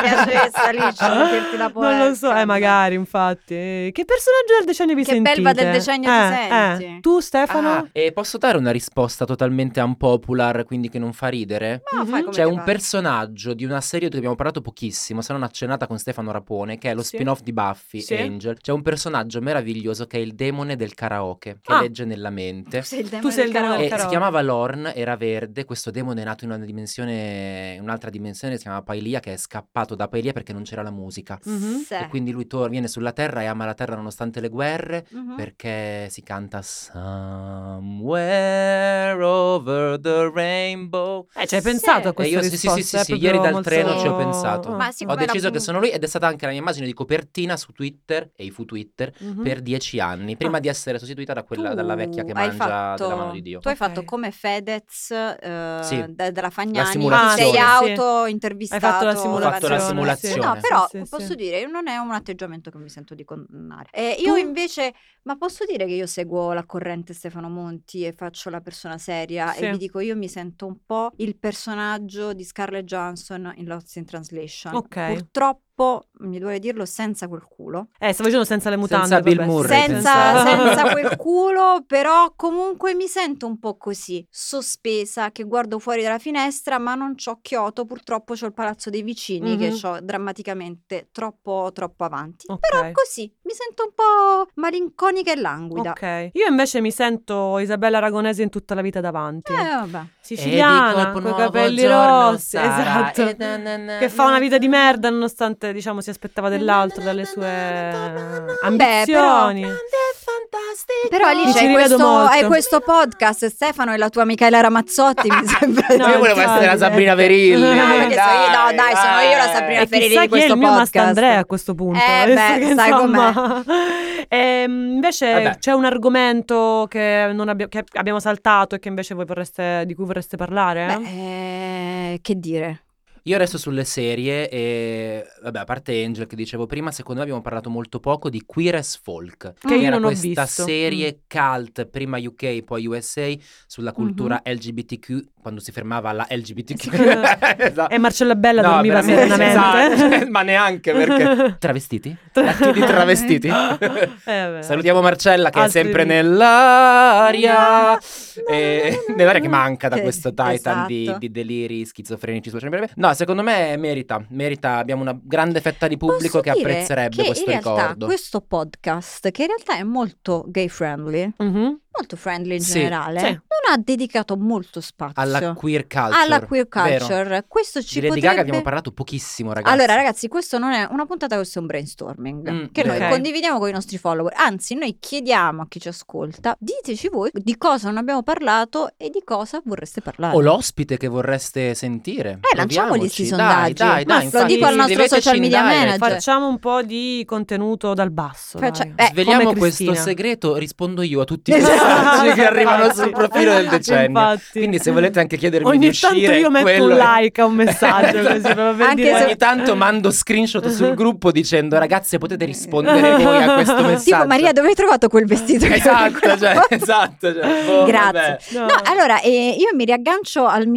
Non lo so, magari infatti. Che personaggio del decennio vi sentite? Che belva del decennio ti senti? Tu Stefano? Posso dare una risposta totalmente unpopular, quindi che non fa ridere? C'è un personaggio di una serie di cui abbiamo parlato pochissimo, se non accennata con Stefano Rapone, che è lo spin-off di Buffy, Angel. C'è un personaggio meraviglioso che è il demone del karaoke, che legge nella mente. Tu sei il demone del karaoke. Si chiamava Lorn, era verde. Questo demone è nato in un'altra dimensione, si chiama Pailia, che è scappato da Pailia perché non c'era la musica. E quindi lui viene sulla terra e ama la terra nonostante le guerre, perché si canta Somewhere over the rainbow. Ci hai pensato a questa risposta? Sì, ieri dal treno ci ho pensato. Ho deciso che sono lui ed è stata anche la mia immagine di copertina su Twitter, e i fu Twitter, per 10 anni, prima di essere sostituita dalla vecchia che mangia della mano di Dio. Tu hai fatto come Fedez della Fagnani, la simulazione. sei auto-intervistato. Hai fatto la simulazione. No, però posso dire, non è un atteggiamento che mi sento di condannare. Io invece, ma posso dire che io seguo la corrente Stefano Monti e faccio la persona seria e vi dico, io mi sento un po' il personaggio di Scarlett Johansson in Lost in Translation. Purtroppo, mi duole dirlo, senza quel culo. Stavo dicendo senza le mutande. Senza Bill Murray. Senza quel culo, però comunque mi sento un po' così, sospesa, che guardo fuori dalla finestra, ma non c'ho Kyoto, purtroppo c'ho il palazzo dei vicini che c'ho drammaticamente troppo avanti. Però così, mi sento un po' malinconica e languida. Io invece mi sento Isabella Aragonese in Tutta la vita davanti. Vabbè. Siciliana, con i capelli rossi, esatto. Che fa una vita di merda nonostante diciamo si aspettava dell'altro dalle sue ambizioni. Però lì hai questo podcast, Stefano, e la tua Michaela Ramazzotti, mi sembra. Io volevo essere la Sabrina Ferilli. Sono io la Sabrina Ferilli di questo podcast. Chissà chi è il mio Mastandrea a questo punto. Sai com'è. Invece c'è un argomento che abbiamo saltato e che invece di cui vorreste parlare? Che dire? Io resto sulle serie e, vabbè, a parte Angel che dicevo prima, secondo me abbiamo parlato molto poco di Queer as Folk, che era questa serie cult, prima UK poi USA, sulla cultura LGBTQ, quando si fermava alla LGBTQ. Esatto. E Marcella Bella dormiva serenamente. Esatto. Ma neanche perché... Travestiti? Attimi travestiti? Salutiamo Marcella che è sempre nell'aria. Nell'aria che manca da questo Titan di deliri schizofrenici. No, secondo me merita, abbiamo una grande fetta di pubblico che apprezzerebbe questo ricordo. In realtà questo podcast, che in realtà è molto gay friendly, molto friendly in generale, non ha dedicato molto spazio alla queer culture. Vero. Questo ci di Lady Gaga abbiamo parlato pochissimo, ragazzi. Allora, ragazzi, questo non è una puntata, questo è un brainstorming che noi condividiamo con i nostri follower. Anzi, noi chiediamo a chi ci ascolta, diteci voi di cosa non abbiamo parlato e di cosa vorreste parlare. O l'ospite che vorreste sentire. Lanciamoli questi sondaggi. Dai, lo dico al nostro social media manager. Facciamo un po' di contenuto dal basso. Sveliamo questo segreto, rispondo io a tutti i messaggi che arrivano sul profilo del decennio. Infatti. Quindi se volete anche chiedermi ogni di uscire, tanto io metto un like a un messaggio così, per dire... Ogni tanto mando screenshot sul gruppo dicendo ragazze potete rispondere voi a questo messaggio. Tipo Maria, dove hai trovato quel vestito? Esatto. Grazie. No, allora io mi riaggancio alla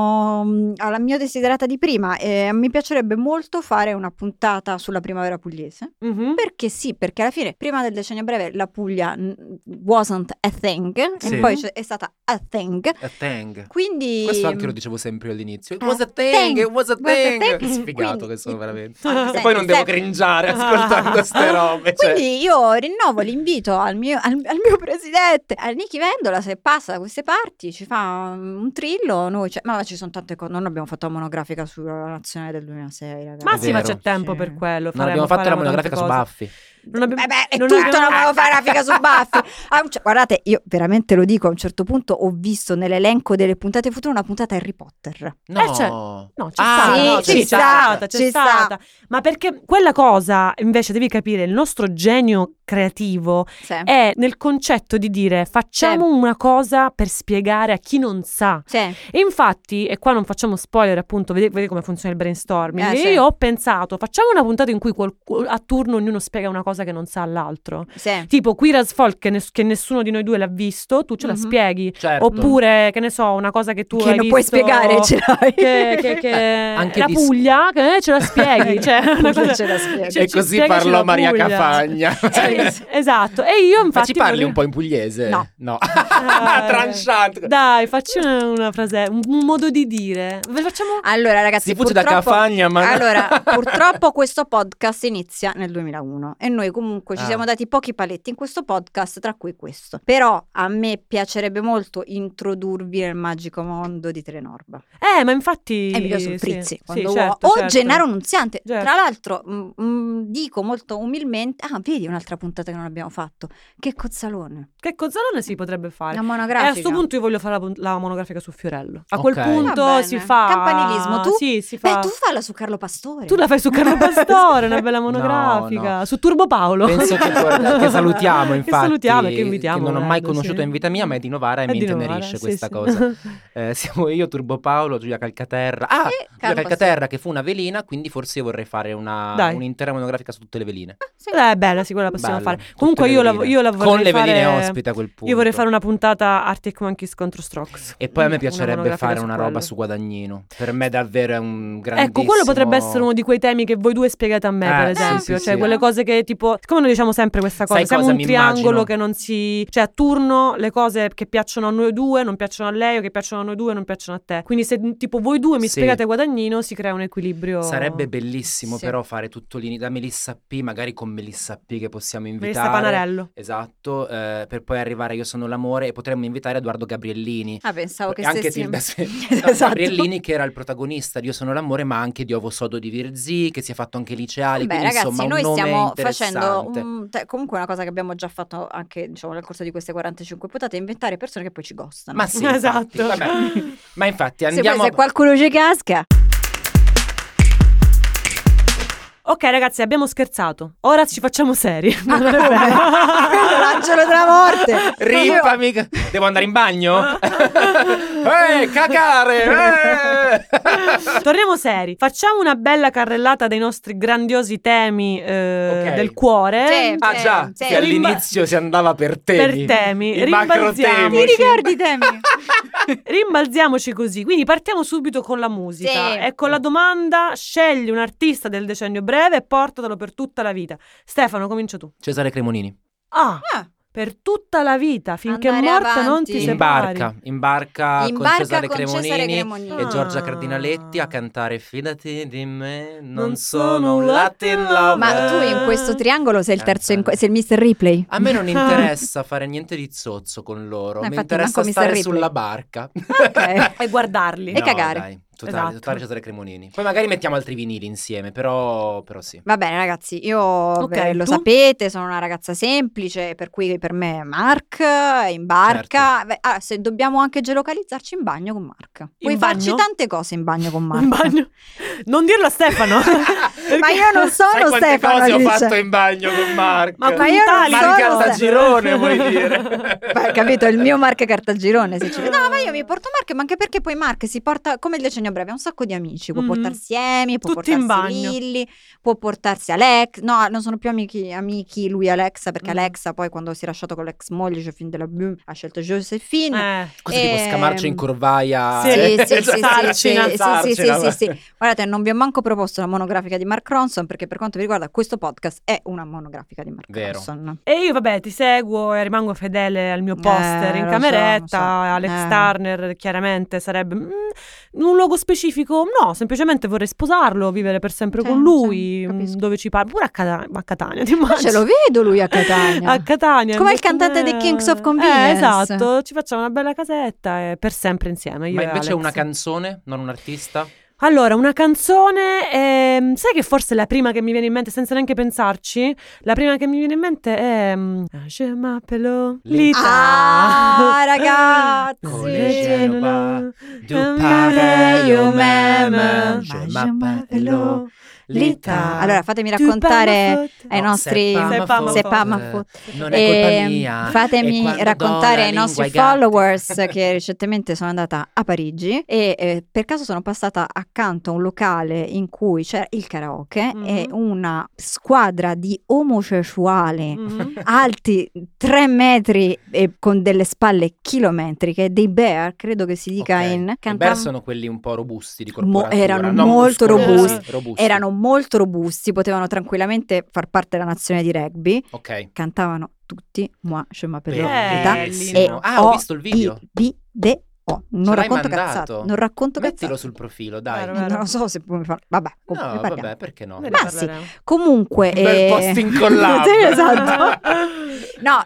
mia desiderata di prima. Mi piacerebbe molto fare una puntata sulla primavera pugliese, perché alla fine prima del decennio breve la Puglia wasn't a thing e poi è stata a thing. Quindi questo anche lo dicevo sempre all'inizio. It was a thing. Sfigato che sono veramente. E poi non devo cringiare ascoltando queste robe. Quindi io rinnovo l'invito al mio presidente, a Nichi Vendola, se passa da queste parti ci fa un trillo. Ma ci sono tante cose. Non abbiamo fatto la monografica sulla nazionale del 2006, ragazzi. Ma sì, ma c'è tempo per quello. Non abbiamo fatto la monografica su Buffy. È tutta una monografica su Buffy. Guardate, io veramente lo dico, a un certo punto ho visto nell'elenco delle puntate future una puntata Harry Potter. C'è stata. Ma perché quella cosa, invece, devi capire, il nostro genio creativo è nel concetto di dire facciamo una cosa per spiegare a chi non sa. E infatti, e qua non facciamo spoiler, appunto, vedi come funziona il brainstorming. Io ho pensato, facciamo una puntata in cui a turno ognuno spiega una cosa che non sa all'altro. Tipo Queer as Folk che nessuno di noi due l'ha visto, tu ce la spieghi. Oppure, che ne so, una cosa che tu hai visto, non puoi spiegare, ce l'hai. Che anche la Puglia, che ce la spieghi. E così parlò Maria Cafagna. Esatto. E io infatti... Ma ci parli un po' in pugliese? No. Tranchante. Dai, facci una frase, un modo di dire. Facciamo... Allora, ragazzi, si fugge da Cafagna, ma... Allora, purtroppo questo podcast inizia nel 2001 e noi comunque ci siamo dati pochi paletti in questo podcast, tra cui questo. Però a me piacerebbe molto introdurvi nel magico mondo di Telenorba. Ma infatti... mi piace sul Frizzi. Certo. Gennaro Nunziante. Certo. Tra l'altro, dico molto umilmente, vedi un'altra puntata che non abbiamo fatto. Che Cozzalone si potrebbe fare. La monografica. E a questo punto io voglio fare la monografica su Fiorello. A quel punto si fa... Campanilismo. Tu? Sì, si fa... tu falla su Carlo Pastore. Tu la fai su Carlo Pastore, una bella monografica. No. Su Turbo Paolo. Penso che salutiamo, infatti. Che salutiamo e che invitiamo. Che non ho mai conosciuto in vita mia, ma è di Novara e mi intenerisce questa cosa. Siamo io, Turbo Paolo, Giulia Calcaterra. Giulia Calcaterra che fu una velina, quindi forse io vorrei fare un'intera monografica su tutte le veline. È bella, sì, quella possiamo fare. Comunque io la vorrei con le veline fare... ospite a quel punto. Io vorrei fare una puntata Arctic Monkeys contro Strokes. E poi a me piacerebbe fare una roba su Guadagnino. Per me davvero è un grandissimo... Ecco, quello potrebbe essere uno di quei temi che voi due spiegate a me, per esempio. Cioè quelle cose che tipo... Come noi diciamo sempre questa cosa, siamo un triangolo che non si... Cioè a turno le cose che piacciono a noi due non piacciono a lei, o che piacciono a noi due non piacciono a te. Quindi se tipo voi due mi spiegate Guadagnino si crea un equilibrio. Sarebbe bellissimo però fare tutto da Melissa P, magari con Melissa P che possiamo potremmo Melissa invitare. Panarello. Esatto, per poi arrivare Io sono l'amore, e potremmo invitare Edoardo Gabriellini. Pensavo che anche Esatto. Gabriellini, che era il protagonista di Io sono l'amore, ma anche di Ovo Sodo di Virzì, che si è fatto anche liceali. Beh, quindi ragazzi, insomma noi un nome stiamo interessante. facendo comunque una cosa che abbiamo già fatto anche, diciamo, nel corso di queste 45 puntate, inventare persone che poi ci gostano. Ma sì, Esatto. infatti, vabbè. Ma infatti andiamo. Se qualcuno ci casca. Ok ragazzi, abbiamo scherzato, ora ci facciamo seri. L'angelo della morte. Rimpami, devo andare in bagno? Cacare! Torniamo seri, facciamo una bella carrellata dei nostri grandiosi temi del cuore. Ah già, Sì. che all'inizio si andava per temi. Per temi. I macro temi. Ti ricordi i temi? Rimbalziamoci così, quindi partiamo subito con la musica. Sì. E con la domanda: scegli un artista del decennio breve e portatelo per tutta la vita. Stefano, comincia tu. Cesare Cremonini. Ah, per tutta la vita, finché Andare morta avanti. non ti In separi. barca con Cesare Cremonini Cremonini. e Giorgia Ah. Cardinaletti a cantare Fidati di me, non sono un Latin lover. Ma tu in questo triangolo sei il terzo, sei il Mr. Ripley. A me non interessa fare niente di zozzo con loro, mi infatti interessa manco Mr. stare Ripley. sulla barca. Ok. E guardarli. E cagare. Dai, Esatto. totale Cesare Cremonini. Poi magari mettiamo altri vinili insieme, però sì. Va bene ragazzi, io Ok, lo tu? sapete, sono una ragazza semplice, per cui per me Mark in barca. Certo. Beh, se dobbiamo anche geolocalizzarci in bagno con Mark. Puoi In farci bagno? tante cose in bagno con Mark. In bagno. Non dirlo a Stefano. Ma io non sono Sai quante Stefano, cose ho dice. fatto in bagno con Mark? Ma Ma io non Mark sono Cartagirone, vuoi dire? Beh, capito, il mio Mark Cartagirone se ci... No, ma io mi porto Mark, ma anche perché poi Mark si porta come il decennio breve, ha un sacco di amici, può Mhm. portarsi Amy, può Tutti in portarsi bagno. Lilly, può portarsi Alex. No, non sono più amici lui e Alexa, perché Alexa poi quando si è lasciato con l'ex moglie, cioè fin della boom, ha scelto Josephine. Così tipo scamarci in corvaia. Sì, Sì. Guardate, non vi ho manco proposto la monografica di Mark Ronson, perché per quanto mi riguarda questo podcast è una monografica di Mark Vero. Ronson. E io vabbè ti seguo e rimango fedele al mio poster in lo cameretta. so. Alex Turner chiaramente sarebbe un luogo specifico, no, semplicemente vorrei sposarlo, vivere per sempre Sì, con lui, sì, capisco. dove ci parlo, pure a Catania, ti Ma immagini? ce lo vedo lui a Catania. A Catania. Come il cantante dei Kings of Convenience. Esatto, ci facciamo una bella casetta e per sempre insieme. Io Ma e invece Alex. una canzone, non un artista? Allora, una canzone, sai che forse la prima che mi viene in mente, senza neanche pensarci, la prima che mi viene in mente è Je m'appelle Lita. Ah, ragazzi. Con le Genova, du pareil au même, je m'appelle Lita. Allora, fatemi raccontare ai nostri c'est pas ma c'est pas faute. ma faute. Non è colpa mia. Fatemi E quando raccontare do la ai nostri lingua ai gatti. followers che recentemente sono andata a Parigi e per caso sono passata accanto a un locale in cui c'era il karaoke e una squadra di omosessuali alti 3 metri e con delle spalle chilometriche, dei bear, credo che si dica Ok. in I cantav- bear sono quelli un po' robusti di corporatura. erano non molto muscolosi, robusti. Erano molto robusti, potevano tranquillamente far parte della nazione di rugby. Ok. Cantavano tutti Moi je m'appelle Bellissimo. Lita e Ho visto il video. video. Non Ce l'hai racconto mandato? cazzate. Non racconto Mettilo cazzate. sul profilo, dai. Vero. Non lo so se puoi fare. Vabbè, No, ne parliamo. vabbè, perché no? Ne Ma parleremo. Comunque Un bel post in collab. Sì, esatto. No,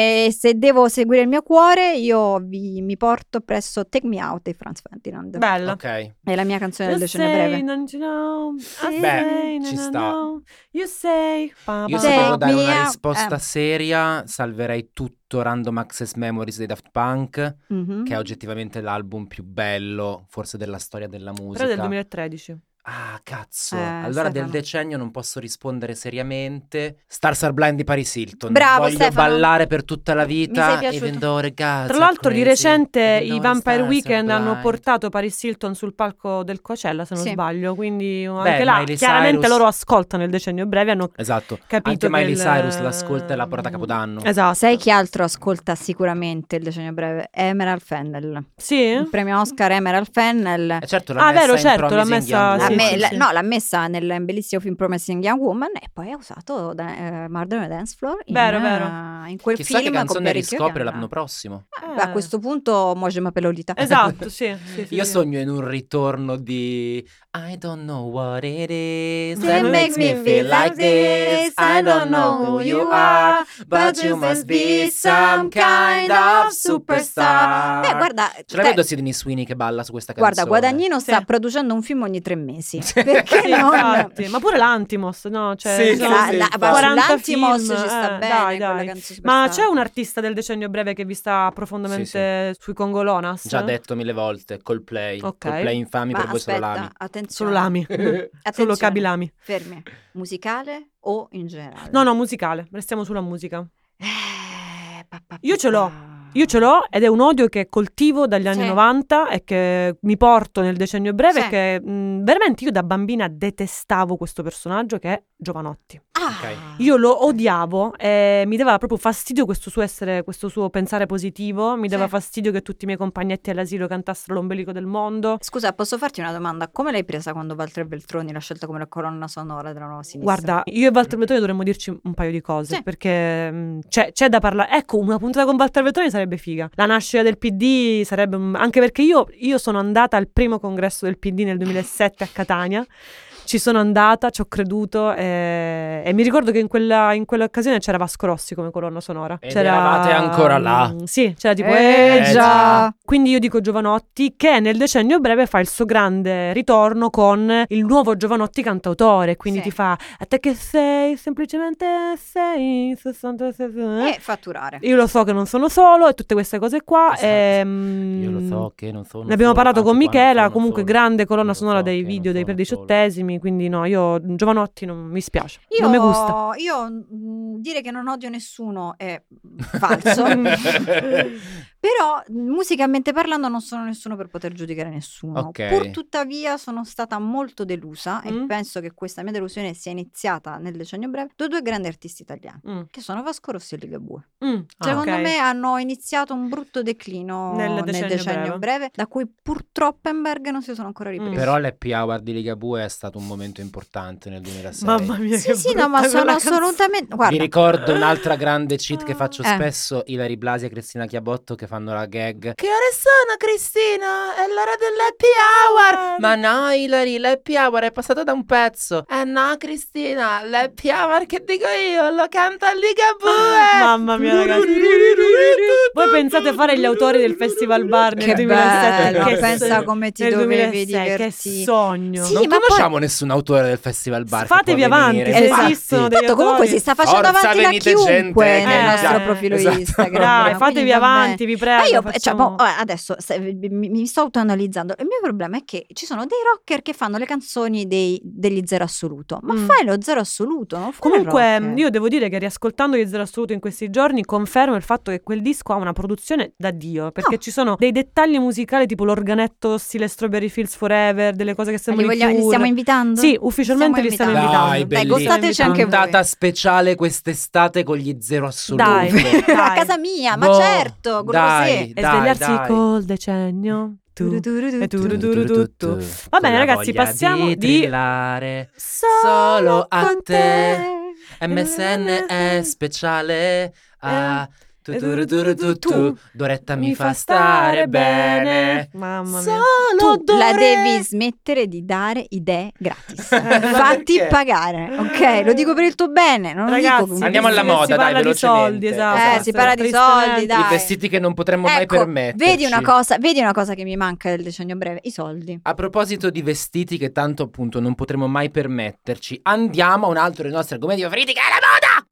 se devo seguire il mio cuore, io mi porto presso Take Me Out dei Franz Ferdinand. Bella. Ok. È la mia canzone del You decennio say, breve. non you know, I Beh, say, ci no, sta. no. You say, Io Take se devo dare me una out. risposta seria, salverei tutto Random Access Memories dei Daft Punk, Mhm. che è oggettivamente l'album più bello, forse della storia della musica. però del 2013. Ah, cazzo. Allora Allora del Stefano. decennio non posso rispondere seriamente. Stars Are Blind di Paris Hilton. Bravo, Voglio Stefano. ballare per tutta la vita. Mi sei piaciuto. Even though the gods Tra are l'altro di crazy, recente even i though the Vampire stars Weekend are hanno blind. portato Paris Hilton sul palco del Coachella, se non Sì. sbaglio, quindi anche là Miley chiaramente Cyrus- loro ascoltano il decennio breve, hanno Esatto. capito Anche Miley che Cyrus l'ascolta e la porta a Capodanno. Esatto. Sai chi altro ascolta sicuramente il decennio breve? Emerald Fennell. Sì? Il premio Oscar Emerald Fennell. Certo, l'ha Ah, messa vero, in certo, l'ha Promising messa- Young sì, Woman. sì. No, l'ha messa nel bellissimo film Promising Young Woman e poi ha usato Murder on the Dance Floor in Vero, vero. in quel Chissà film che canzone con riscopre l'anno prossimo. A questo punto Moi je m'appelle Lolita. Esatto, sì. Io sogno in un ritorno di I don't know what it is that makes me feel like this. I don't know who you are, but you must be some kind of superstar. Guarda, ce la vedo Sydney Sweeney che balla su questa canzone. Guarda, Guadagnino sta producendo un film ogni 3 mesi. Perché non? Infatti. Ma pure l'Antimos, no? Cioè, l'Antimos ci sta bene. Dai. Ma c'è un artista del decennio breve che vi sta profondamente sui Congolonas? Già detto 1000 volte, Coldplay. Coldplay infami. Per voi solo lami. Attenzione. Solo lami. Solo cabilami. Fermi. Musicale o in generale? No, musicale. Restiamo sulla musica. Io ce l'ho ed è un odio che coltivo dagli anni 90 e che mi porto nel decennio breve, che veramente io da bambina detestavo questo personaggio che è Jovanotti. Okay. Io lo odiavo e mi dava proprio fastidio questo suo pensare positivo, mi dava fastidio che tutti i miei compagnetti all'asilo cantassero L'ombelico del mondo. Scusa, posso farti una domanda? Come l'hai presa quando Walter Veltroni l'ha scelta come la colonna sonora della Nuova Sinistra? Guarda, io e Walter Veltroni dovremmo dirci un paio di cose, perché c'è da parlare. Ecco, una puntata con Walter Veltroni sarebbe figa. La nascita del PD sarebbe anche perché io sono andata al primo congresso del PD nel 2007 a Catania. Ci sono andata, ci ho creduto e mi ricordo che in quell'occasione c'era Vasco Rossi come colonna sonora. Ed eravate ancora là. Sì, c'era tipo già. Quindi io dico Jovanotti, che nel decennio breve fa il suo grande ritorno con il nuovo Jovanotti cantautore, quindi ti fa a te che sei, semplicemente sei 66 e fatturare. Io lo so che non sono solo e tutte queste cose qua. Io lo so che non sono ne abbiamo solo, parlato con Michela, comunque solo. grande colonna sonora dei video dei prediciottesimi. Quindi no, io Jovanotti non mi spiace, non mi gusta. Io dire che non odio nessuno è falso. Però musicalmente parlando non sono nessuno per poter giudicare nessuno. Pur tuttavia sono stata molto delusa e penso che questa mia delusione sia iniziata nel decennio breve da 2 grandi artisti italiani che sono Vasco Rossi e Ligabue. Secondo me hanno iniziato un brutto declino nel decennio breve da cui purtroppo non si sono ancora ripresi. Però l'happy hour di Ligabue è stato un momento importante nel 2006. Mamma mia, no, ma sono assolutamente. Guarda. Vi ricordo un'altra grande cheat che faccio spesso: Ilari Blasi e Cristina Chiabotto che fanno la gag. Che ore sono, Cristina? È l'ora dell'happy hour. Ma no, Ilari, l'happy hour è passato da un pezzo. No, Cristina, l'happy hour che dico io lo canta Ligabue. Mamma mia, ragazzi. Voi pensate fare gli autori del Festival Bar nel 2007? Che pensa come ti dovevi divertire. Che sogno. Non conosciamo nessun autore del Festival Bar. Fatevi avanti, esistono dei autori. Comunque si sta facendo avanti da chiunque nel nostro profilo Instagram. Dai, fatevi avanti, vi prego. Adesso mi sto autoanalizzando. Il mio problema è che ci sono dei rocker che fanno le canzoni degli Zero Assoluto. Ma fai lo Zero Assoluto, non fai comunque io devo dire che riascoltando gli Zero Assoluto in questi giorni confermo il fatto che quel disco ha una produzione da Dio, perché ci sono dei dettagli musicali tipo l'organetto stile Strawberry Fields Forever, delle cose che sembrano li stiamo invitando? Sì, ufficialmente li stiamo invitando. Dai, gustateci anche voi. Puntata speciale quest'estate con gli Zero Assoluto. Dai. A casa mia, ma certo, e svegliarsi col decennio. Va bene, ragazzi, passiamo di solo a te. MSN è speciale. Doretta mi fa stare bene. Mamma mia. Tu la devi smettere di dare idee gratis. Fatti pagare, ok? Lo dico per il tuo bene. Non Ragazzi, lo dico andiamo alla moda, dai, velocemente. Soldi, esatto. Si parla di soldi, dai. I vestiti che non potremmo mai permetterci. Vedi una cosa che mi manca del decennio breve, i soldi. A proposito di vestiti che tanto appunto non potremo mai permetterci, andiamo a un altro dei nostri argomenti preferiti che è la moda.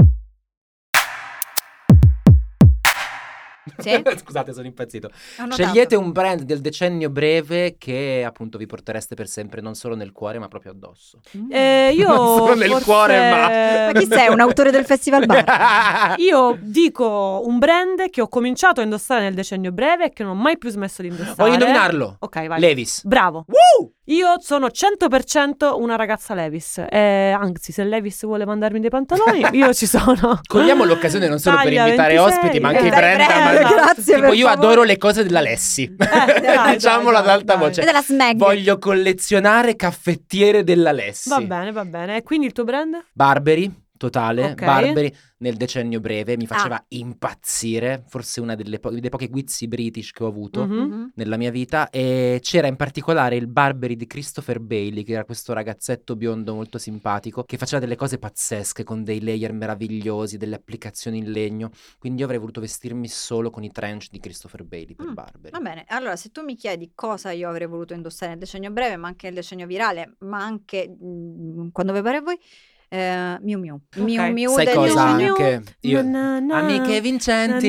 Sì? Scusate, sono impazzito. Scegliete un brand del decennio breve che appunto vi portereste per sempre, non solo nel cuore ma proprio addosso. Io non solo nel cuore ma chi sei? Un autore del Festival Bar? Io dico un brand che ho cominciato a indossare nel decennio breve e che non ho mai più smesso di indossare. Voglio indovinarlo. Ok, vai. Levi's. Bravo. Io sono 100% una ragazza Levi's. Anzi, se Levi's vuole mandarmi dei pantaloni, io ci sono. Cogliamo l'occasione non solo per invitare 26. Ospiti, ma anche i brand. Grazie. Tipo, io adoro le cose della Lessi. Diciamolo ad alta voce. E della Smeg. Voglio collezionare caffettiere della Lessi. Va bene. E quindi il tuo brand? Burberry, totale, Barbary nel decennio breve, mi faceva impazzire, forse una dei pochi guizzi british che ho avuto nella mia vita, e c'era in particolare il Barbary di Christopher Bailey, che era questo ragazzetto biondo molto simpatico, che faceva delle cose pazzesche con dei layer meravigliosi, delle applicazioni in legno, quindi io avrei voluto vestirmi solo con i trench di Christopher Bailey per Barbary. Va bene, allora se tu mi chiedi cosa io avrei voluto indossare nel decennio breve, ma anche nel decennio virale, ma anche quando vi pare a voi, Miu Miu. Miu Miu sai del cosa decennio. anche? Io, amiche vincenti.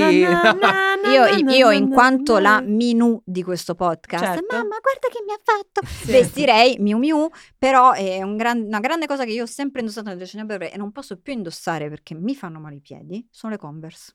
Io in quanto la Minu di questo podcast, certo. Mamma guarda che mi ha fatto, vestirei Miu Miu, però è una grande cosa che io ho sempre indossato nel decennio breve e non posso più indossare perché mi fanno male i piedi, sono le Converse.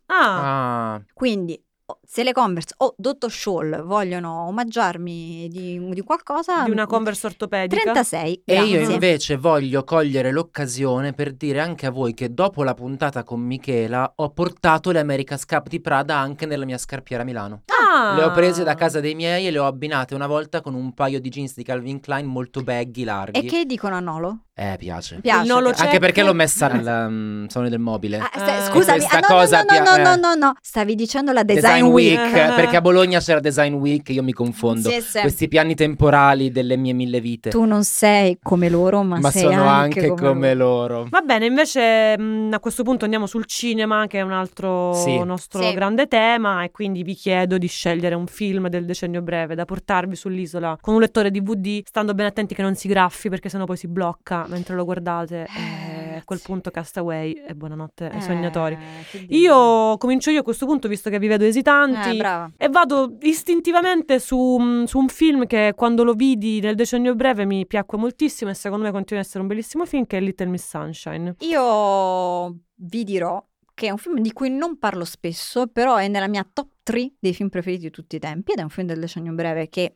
Quindi se le Converse o Dr. Scholl vogliono omaggiarmi di qualcosa, di una Converse ortopedica, 36, e grazie. io invece voglio cogliere l'occasione per dire anche a voi che dopo la puntata con Michela ho portato le America's Cup di Prada anche nella mia scarpiera a Milano. Le ho prese da casa dei miei e le ho abbinate una volta con un paio di jeans di Calvin Klein molto baggy, larghi. E che dicono a Nolo? Piace. Anche perché l'ho messa nel salone del mobile. Scusami, no. Stavi dicendo la Design Week. Perché a Bologna c'era Design Week, io mi confondo. Sì. Questi piani temporali delle mie 1000 vite. Tu non sei come loro, ma sei sono anche come loro. Va bene, invece a questo punto andiamo sul cinema, che è un altro nostro grande tema, e quindi vi chiedo di scegliere un film del decennio breve da portarvi sull'isola con un lettore DVD, stando ben attenti che non si graffi, perché sennò poi si blocca mentre lo guardate. A quel punto Castaway e buonanotte ai sognatori. Comincio io a questo punto, visto che vi vedo esitanti, e vado istintivamente su un film che quando lo vidi nel decennio breve mi piacque moltissimo e secondo me continua ad essere un bellissimo film, che è Little Miss Sunshine. Io vi dirò che è un film di cui non parlo spesso, però è nella mia top 3 dei film preferiti di tutti i tempi, ed è un film del decennio breve che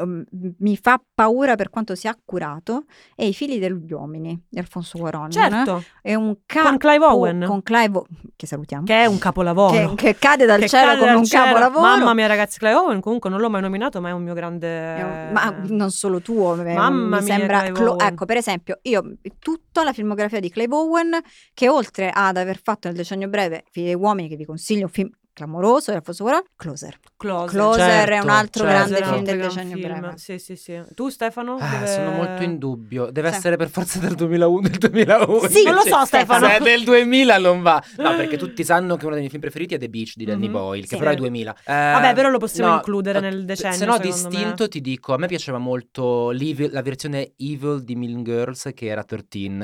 mi fa paura per quanto sia accurato. È I figli degli uomini di Alfonso Cuarón. Certo, è un con Clive Owen, che salutiamo, che è un capolavoro, che cade dal cielo come un capolavoro. Mamma mia ragazzi, Clive Owen comunque non l'ho mai nominato, ma è un mio grande ma non solo tuo, mamma mi mia, sembra Owen. ecco, per esempio, io tutta la filmografia di Clive Owen, che oltre ad aver fatto nel decennio breve Figli degli uomini, che vi consiglio, un film clamoroso, Closer certo, è un altro grande certo, film del decennio breve. Sì. Tu Stefano? Sono molto in dubbio. Deve essere per forza del 2001. Sì, non lo so Stefano. Se è del 2000 non va. No, perché tutti sanno che uno dei miei film preferiti è The Beach di Danny Boyle, che però è 2000. Vabbè, però lo possiamo includere nel decennio. Se no distinto ti dico, a me piaceva molto la versione Evil di Mean Girls, che era 13.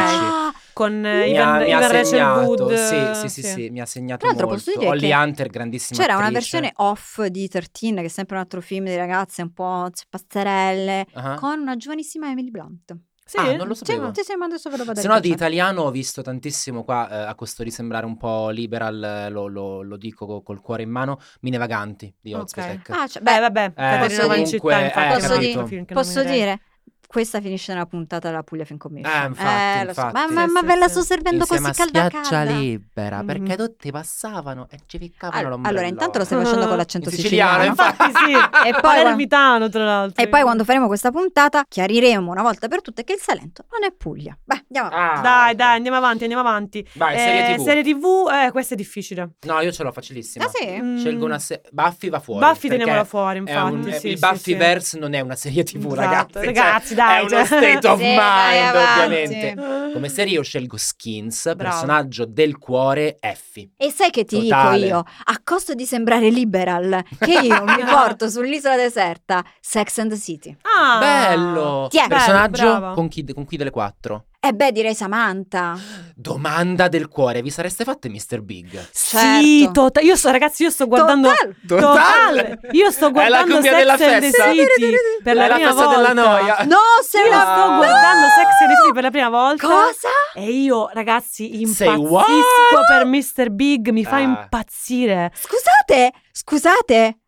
Con Ivan Rachel Wood. Sì, mi ha segnato tra l'altro molto. posso dire Holly Hunter, grandissima c'era attrice. una versione off di 13, che è sempre un altro film di ragazze un po' pazzerelle, con una giovanissima Emily Blunt. Non lo sapevo. Se no di italiano ho visto tantissimo qua, a costo di sembrare un po' liberal, lo dico col cuore in mano, Mine Vaganti di Ozpetek. Vabbè, Caterina Vancità, infatti, posso dire, questa finisce nella puntata della Puglia Film Commission. Infatti. Ma ve la sto servendo così calda. Spiaggia libera, perché tutti passavano e ci ficcavano l'ombrello. Allora, intanto lo stai facendo con l'accento siciliano. Infatti sì. E poi Palermitano, tra l'altro. E poi quando faremo questa puntata chiariremo una volta per tutte che il Salento non è Puglia. Beh, andiamo avanti. Dai, andiamo avanti. Vai, serie TV. Questa è difficile. No, io ce l'ho facilissima. Sì? Scelgo una Buffy va fuori. Buffy teniamola fuori, infatti. Il Buffyverse non è una serie TV, esatto, ragazzi, dai, è uno state of mind, ovviamente. Avanti. Come serie io scelgo Skins, personaggio del cuore, Effie. E sai che ti dico io? A costo di sembrare liberal, che io mi porto sull'isola deserta Sex and the City. Bello! Personaggio con chi delle 4? Direi Samantha. Domanda del cuore, vi sareste fatte Mr. Big? Sì, totale. Io sto guardando Total. Io sto guardando Sex and the City per la prima volta. Della noia. No, sto guardando Sex and the City per la prima volta. Cosa? E io, ragazzi, impazzisco per Mr. Big, mi fa impazzire. Scusate,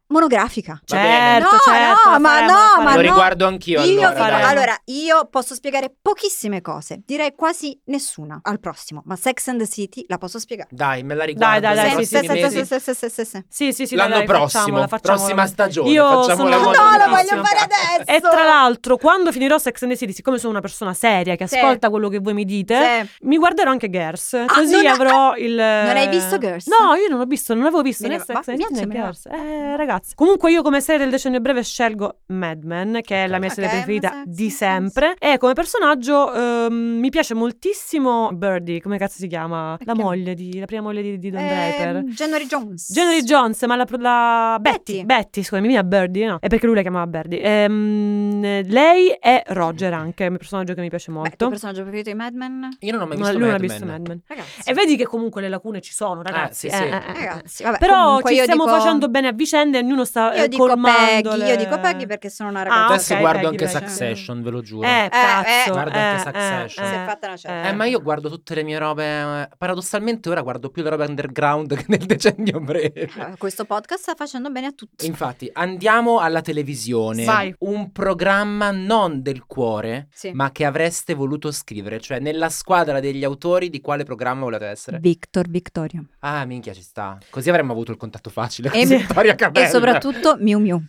monografica. Certo, Lo riguardo anch'io. Allora, io posso spiegare pochissime cose, direi quasi nessuna al prossimo, ma Sex and the City la posso spiegare. Dai, me la riguardo. Dai, sì. L'anno prossimo, prossima stagione. Io la voglio fare adesso. E tra l'altro, quando finirò Sex and the City, siccome sono una persona seria che ascolta quello che voi mi dite, mi guarderò anche Girls. Così avrò il. Non hai visto Girls? No, io non avevo visto né Sex and the City né Girls. Ragazzi, comunque io come serie del decennio breve scelgo Mad Men, che è la mia serie preferita di sempre. E come personaggio mi piace moltissimo Birdie, come cazzo si chiama? La prima moglie di Don Draper. January Jones, ma la Betty, scusa, mi viene a Birdie, no? È perché lui la chiamava Birdie. Lei è Roger anche, è un personaggio che mi piace molto. Il tuo personaggio preferito di Mad Men? Io non ho mai visto Mad Men. Ragazzi. E vedi che comunque le lacune ci sono, ragazzi. Ragazzi, vabbè, però ci stiamo facendo bene a vicenda e ognuno sta colmando. Io dico Peggy perché sono una ragazza. Adesso guardo anche Succession, ve lo giuro. Cazzo. Guardo anche Succession. Si è fatta una certa. Ma io guardo tutte le mie robe. Paradossalmente ora guardo più le robe underground che nel decennio breve. Questo podcast sta facendo bene a tutti. Infatti, andiamo alla televisione. Vai. Un programma non del cuore, ma che avreste voluto scrivere. Cioè, nella squadra degli autori, di quale programma volete essere? Victoria. Ah, minchia, ci sta. Così avremmo avuto il contatto facile con Vittoria Cabella. E soprattutto Miu Miu.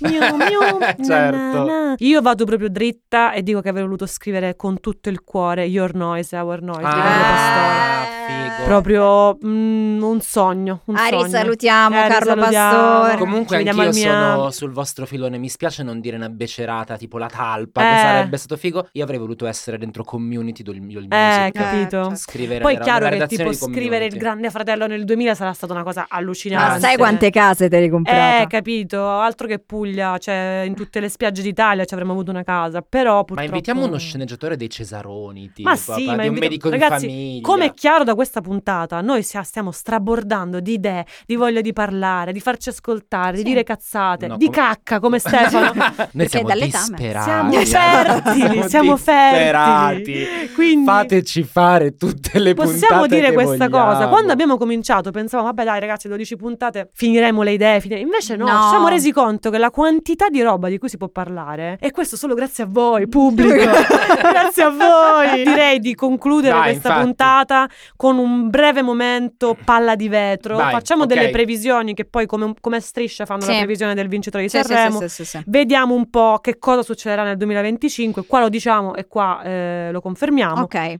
Certo. Io vado proprio dritta e dico che avrei voluto scrivere con tutto il cuore Your Noise, Our Noise di Carlo Pastore. Figo. Proprio un sogno. Risalutiamo Carlo Pastore. Comunque anch'io sono sul vostro filone. Mi spiace non dire una becerata tipo La Talpa, che sarebbe stato figo. Io avrei voluto essere dentro Community del music. Capito. Scrivere poi è chiaro che tipo scrivere Il Grande Fratello nel 2000 sarà stata una cosa allucinante. Ma sai quante case te le comprate? Capito. Altro che Puglia, cioè in tutte le spiagge d'Italia ci avremmo avuto una casa. Però purtroppo. Ma invitiamo uno sceneggiatore dei Cesaroni, tipo, ma sì, di un medico ragazzi, in famiglia. Come è chiaro da questa puntata, noi stiamo strabordando di idee, di voglia di parlare, di farci ascoltare, di dire cazzate, di cacca come Stefano. Noi siamo disperati. Siamo fertili. Quindi fateci fare tutte le puntate. Possiamo dire questa vogliamo. cosa. Quando abbiamo cominciato pensavamo, vabbè dai ragazzi, 12 puntate, finiremo le idee. Invece no, ci siamo resi conto che la quantità di roba di cui si può parlare, e questo solo grazie a voi, pubblico. Grazie a voi. Direi di concludere questa puntata con un breve momento palla di vetro. Facciamo delle previsioni che poi come Striscia fanno la previsione del vincitore di Sanremo. Vediamo un po' che cosa succederà nel 2025. Qua lo diciamo e qua lo confermiamo. Ok.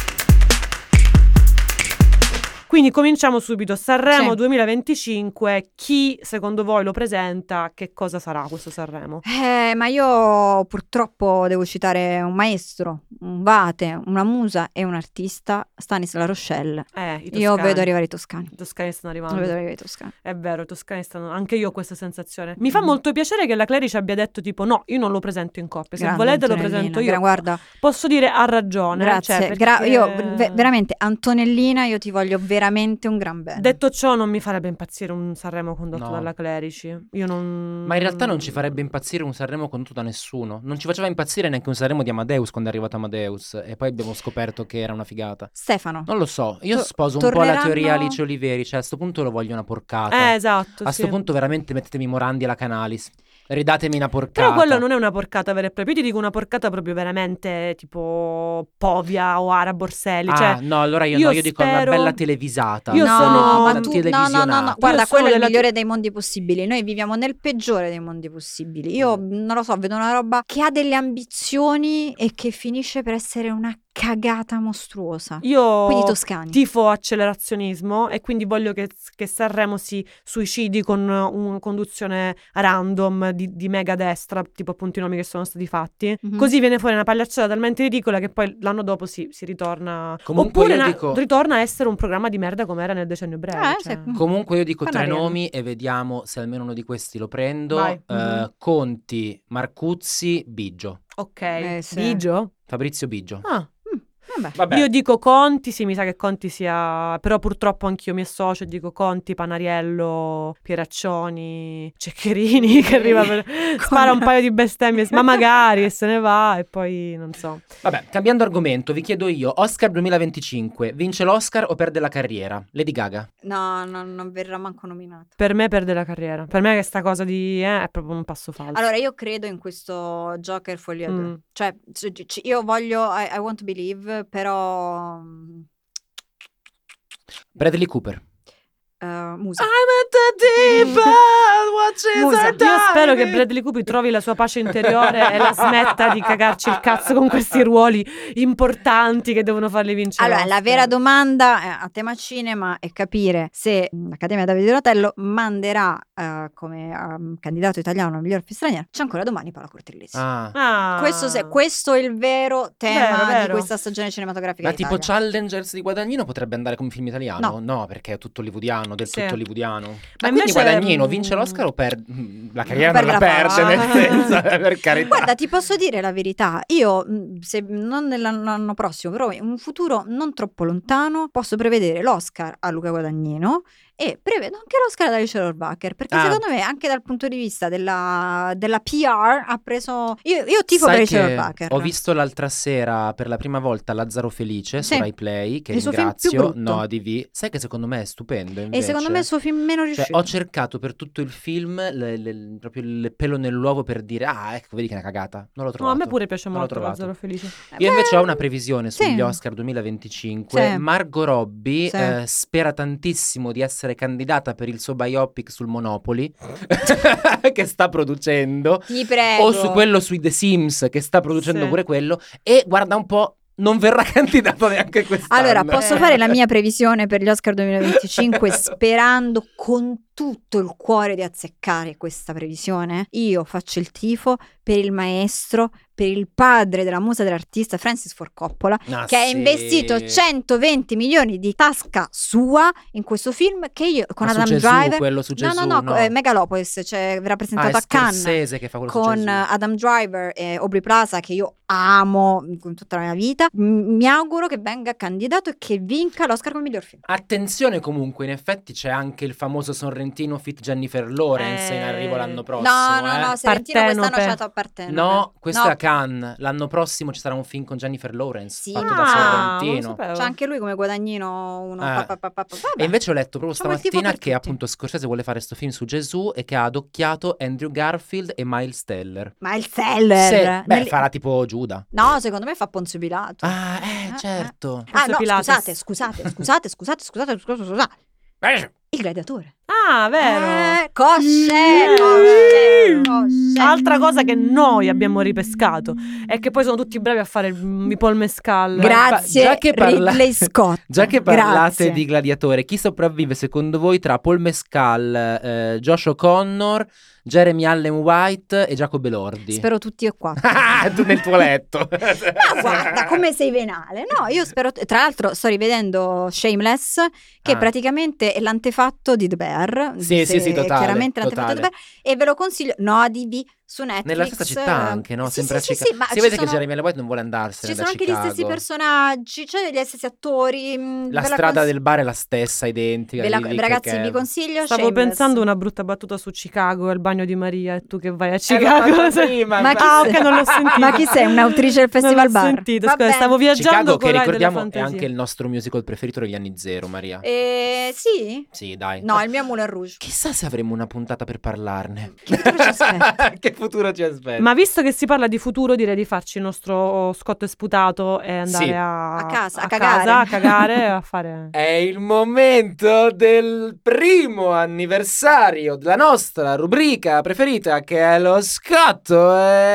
Quindi cominciamo subito. Sanremo 2025, chi secondo voi lo presenta? Che cosa sarà questo Sanremo? Ma io purtroppo devo citare un maestro, un vate, una musa e un artista, Stanis La Rochelle. Io vedo arrivare i toscani. I toscani stanno arrivando. Vedo arrivare i toscani. È vero, i toscani stanno. Anche io ho questa sensazione. Mi fa molto piacere che la Clerici abbia detto tipo no, io non lo presento in coppia. Se volete lo presento io. Guarda, posso dire ha ragione. Grazie. Perché... io veramente Antonellina, io ti voglio veramente un gran bene. Detto ciò, non mi farebbe impazzire un Sanremo condotto dalla Clerici. Io non. Ma in realtà non ci farebbe impazzire un Sanremo condotto da nessuno. Non ci faceva impazzire neanche un Sanremo di Amadeus quando è arrivato Amadeus. E poi abbiamo scoperto che era una figata. Stefano. Non lo so. Io sposo un po' la teoria Alice Oliveri. Cioè a sto punto lo voglio una porcata. Esatto. A sto punto veramente mettetemi Morandi alla Canalis. Ridatemi una porcata. Però quello non è una porcata vera e propria. Io ti dico una porcata proprio veramente tipo Povia o Ara Borselli. No, allora io dico una bella televisata. No, televisionata. Guarda, quello è il migliore dei mondi possibili. Noi viviamo nel peggiore dei mondi possibili. Io non lo so, vedo una roba che ha delle ambizioni e che finisce per essere una cagata mostruosa. Io quindi toscani. Tifo accelerazionismo e quindi voglio che Sanremo si suicidi con una conduzione random di mega destra, tipo appunto i nomi che sono stati fatti. Così viene fuori una pagliacciata talmente ridicola che poi l'anno dopo si ritorna. Comunque oppure ritorna a essere un programma di merda come era nel decennio breve. Comunque io dico 3 nomi e vediamo se almeno uno di questi lo prendo. Conti, Marcuzzi, Biggio. Ok. Biggio? Fabrizio Biggio. Vabbè. Io dico Conti, sì, mi sa che Conti sia, però purtroppo anch'io mi associo e dico Conti, Panariello, Pieraccioni, Ceccherini che arriva spara un paio di bestemmie, ma magari, e se ne va, e poi non so. Vabbè, cambiando argomento, vi chiedo io, Oscar 2025, vince l'Oscar o perde la carriera? Lady Gaga? No, non verrà manco nominato. Per me perde la carriera. Per me questa cosa di è proprio un passo falso. Allora, io credo in questo Joker follia 2. Cioè, io voglio I want to believe, però Bradley Cooper. Musa. I'm at the deep end, watching Io spero che Bradley Cooper trovi la sua pace interiore e la smetta di cagarci il cazzo con questi ruoli importanti che devono farli vincere. Allora, la vera domanda a tema cinema è capire se l'Accademia Davide Rotello manderà come candidato italiano al miglior film straniero C'è ancora domani Paola Cortellesi. Questo è il vero tema di questa stagione cinematografica. Ma tipo Challengers di Guadagnino potrebbe andare come film italiano? No, perché è tutto hollywoodiano, tutto hollywoodiano. Ma invece Guadagnino vince l'Oscar o perde? La carriera non la perde, nel senso, per carità. Guarda, ti posso dire la verità, io se non nell'anno prossimo, però in un futuro non troppo lontano posso prevedere l'Oscar a Luca Guadagnino e prevedo anche l'Oscar ad Alice Rohrwacher, perché secondo me anche dal punto di vista della PR ha preso io tifo per Alice Rohrwacher. Ho visto l'altra sera per la prima volta Lazzaro Felice su Rai Play, che il ringrazio, no ADV. Sai che secondo me è stupendo invece. E secondo me è il suo film meno riuscito. Ho cercato per tutto il film proprio il pelo nell'uovo per dire ecco, vedi che è una cagata. Non l'ho trovato. No, a me pure piace molto Lazzaro Felice. Io invece ho una previsione sugli Oscar 2025. Margot Robbie spera tantissimo di essere candidata per il suo biopic sul Monopoly che sta producendo. Ti prego. O su quello sui The Sims che sta producendo pure quello. E guarda un po', non verrà candidato neanche quest'anno. Allora, posso fare la mia previsione per gli Oscar 2025 sperando con tutto il cuore di azzeccare questa previsione? Io faccio il tifo per il maestro, per il padre della musa dell'artista Francis Ford Coppola, che ha investito 120 milioni di tasca sua in questo film che io con Adam Driver, quello su Gesù, no. Megalopolis, cioè verrà presentato a Cannes che fa quello con Adam Driver e Aubrey Plaza, che io amo con tutta la mia vita. Mi auguro che venga candidato e che vinca l'Oscar come miglior film. Attenzione, comunque, in effetti c'è anche il famoso Sorrentino fit Jennifer Lawrence in arrivo l'anno prossimo. No, Sorrentino quest'anno c'è a Partenope. No, questo è a Cannes. L'anno prossimo ci sarà un film con Jennifer Lawrence fatto da Sorrentino. C'è anche lui come Guadagnino uno. E invece ho letto proprio stamattina che appunto Scorsese vuole fare sto film su Gesù e che ha adocchiato Andrew Garfield e Miles Teller. Farà tipo Giuda. No, secondo me fa Ponzio Pilato. Certo. Scusate. Il gladiatore. Vero. Cosce. Altra cosa che noi abbiamo ripescato è che poi sono tutti bravi a fare i Paul Mescal. Grazie Ridley Scott. Già che parlate di gladiatore, chi sopravvive secondo voi tra Paul Mescal, Josh O'Connor, Jeremy Allen White e Giacomo Elordi? Spero tutti e quattro. Tu nel tuo letto. Ma guarda come sei venale. No, io spero. Tra l'altro sto rivedendo Shameless, che praticamente è l'antefatto di The Bear. Sì, totale. Chiaramente l'antefatto di The Bear. E ve lo consiglio. No, ADV su Netflix. Nella stessa città anche, no? Sempre a Chicago. Sì, ma si vede che Jeremy Allen White non vuole andarsene. Ci sono anche Chicago. gli stessi personaggi, cioè gli stessi attori. La strada del bar è la stessa, identica. Ragazzi, vi consiglio. Stavo pensando una brutta battuta su Chicago e il bagno di Maria, e tu che vai a Chicago. Ok, non l'ho sentito. Ma chi sei? Un'autrice del Festival Bar? Non l'ho sentito, scusa, stavo viaggiando. Chicago, che ricordiamo è anche il nostro musical preferito degli anni zero, Maria. Sì? Sì, dai. No, il mio è Moulin Rouge. Chissà se avremo una puntata per parlarne. Che futuro ci aspetta? Che futuro ci aspetta? Ma visto che si parla di futuro, direi di farci il nostro scotto e sputato e andare a casa, a cagare e a fare. È il momento del primo anniversario della nostra rubrica preferita, che è lo scotto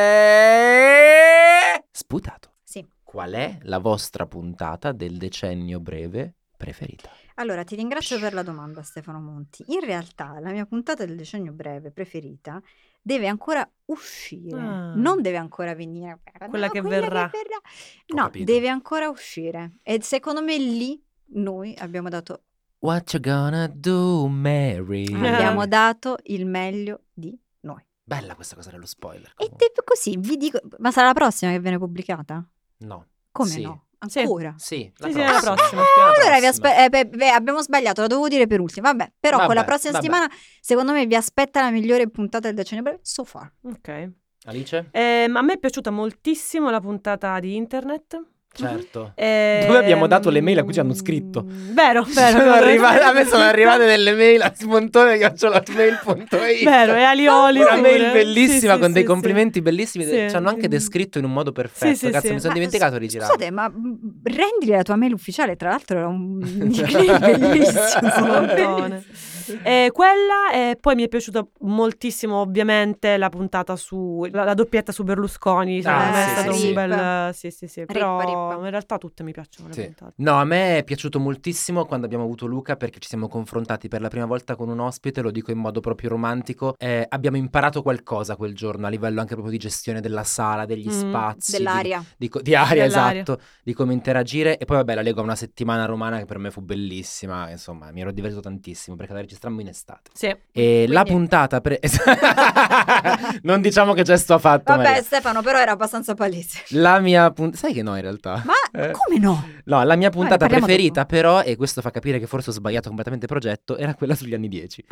e sputato. Sì. Qual è la vostra puntata del decennio breve preferita? Allora, ti ringrazio per la domanda, Stefano Monti. In realtà la mia puntata del decennio breve preferita deve ancora uscire, non deve ancora venire. Quella che verrà. No, deve ancora uscire. E secondo me lì noi abbiamo dato What you gonna do, Mary? Abbiamo dato il meglio di noi. Bella questa cosa dello spoiler. Comunque. E così vi dico, ma sarà la prossima che viene pubblicata? No. Come no? Ancora? Sì, la prossima. Allora abbiamo sbagliato, lo dovevo dire per ultimo. Vabbè, però con la prossima settimana secondo me vi aspetta la migliore puntata del Decennio Breve so far. Ok. Alice? A me è piaciuta moltissimo la puntata di internet. Certo. Dove abbiamo dato le mail a cui ci hanno scritto. Vero. A me sono arrivate delle mail a smontone@hotmail.it. Vero, e Alioli. Una mail bellissima con dei complimenti bellissimi. Ci hanno anche descritto in un modo perfetto. Cazzo, mi sono dimenticato di girare. Scusate, ma rendili la tua mail ufficiale. Tra l'altro era un bellissimo. Quella e poi mi è piaciuta moltissimo ovviamente la puntata su la doppietta su Berlusconi. È stato un bel però in realtà tutte mi piacciono le puntate. No, a me è piaciuto moltissimo quando abbiamo avuto Luca, perché ci siamo confrontati per la prima volta con un ospite, lo dico in modo proprio romantico. Abbiamo imparato qualcosa quel giorno a livello anche proprio di gestione della sala, degli spazi, dell'aria, di aria, esatto, di come interagire. E poi vabbè, la leggo a una settimana romana che per me fu bellissima, insomma mi ero divertito tantissimo perché la registrammo in estate. Sì. E la puntata non diciamo che gesto ha fatto. Vabbè, Maria. Stefano, però era abbastanza palese. La mia sai che no in realtà. Ma come no? No, la mia puntata preferita però, e questo fa capire che forse ho sbagliato completamente progetto, era quella sugli anni 10.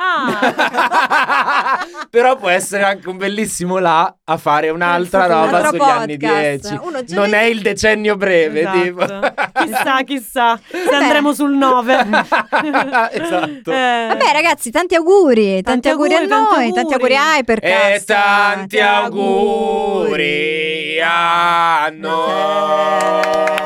Però può essere anche un bellissimo là a fare un'altra roba sugli anni 10. Non è il decennio breve, esatto. Tipo. Chissà se andremo sul 9. Esatto. Vabbè ragazzi, tanti auguri a noi, tanti auguri a Hypercast. E tanti auguri a noi.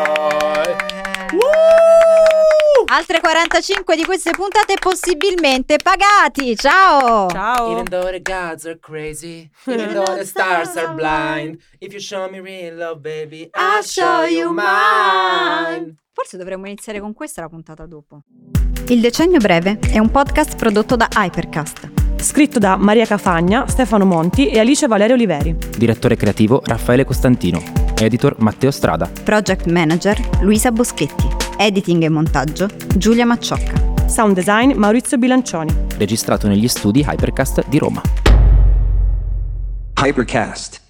Altre 45 di queste puntate possibilmente pagati. Ciao. Even though the gods are crazy, even though the stars are blind, if you show me real love, baby, I'll show you mine. Forse dovremmo iniziare con questa la puntata dopo. Il Decennio Breve è un podcast prodotto da Hypercast. Scritto da Maria Cafagna, Stefano Monti e Alice Valeria Oliveri. Direttore creativo Raffaele Costantino. Editor Matteo Strada. Project Manager Luisa Boschetti. Editing e montaggio Giulia Macciocca. Sound design Maurizio Bilancioni. Registrato negli studi Hypercast di Roma. Hypercast.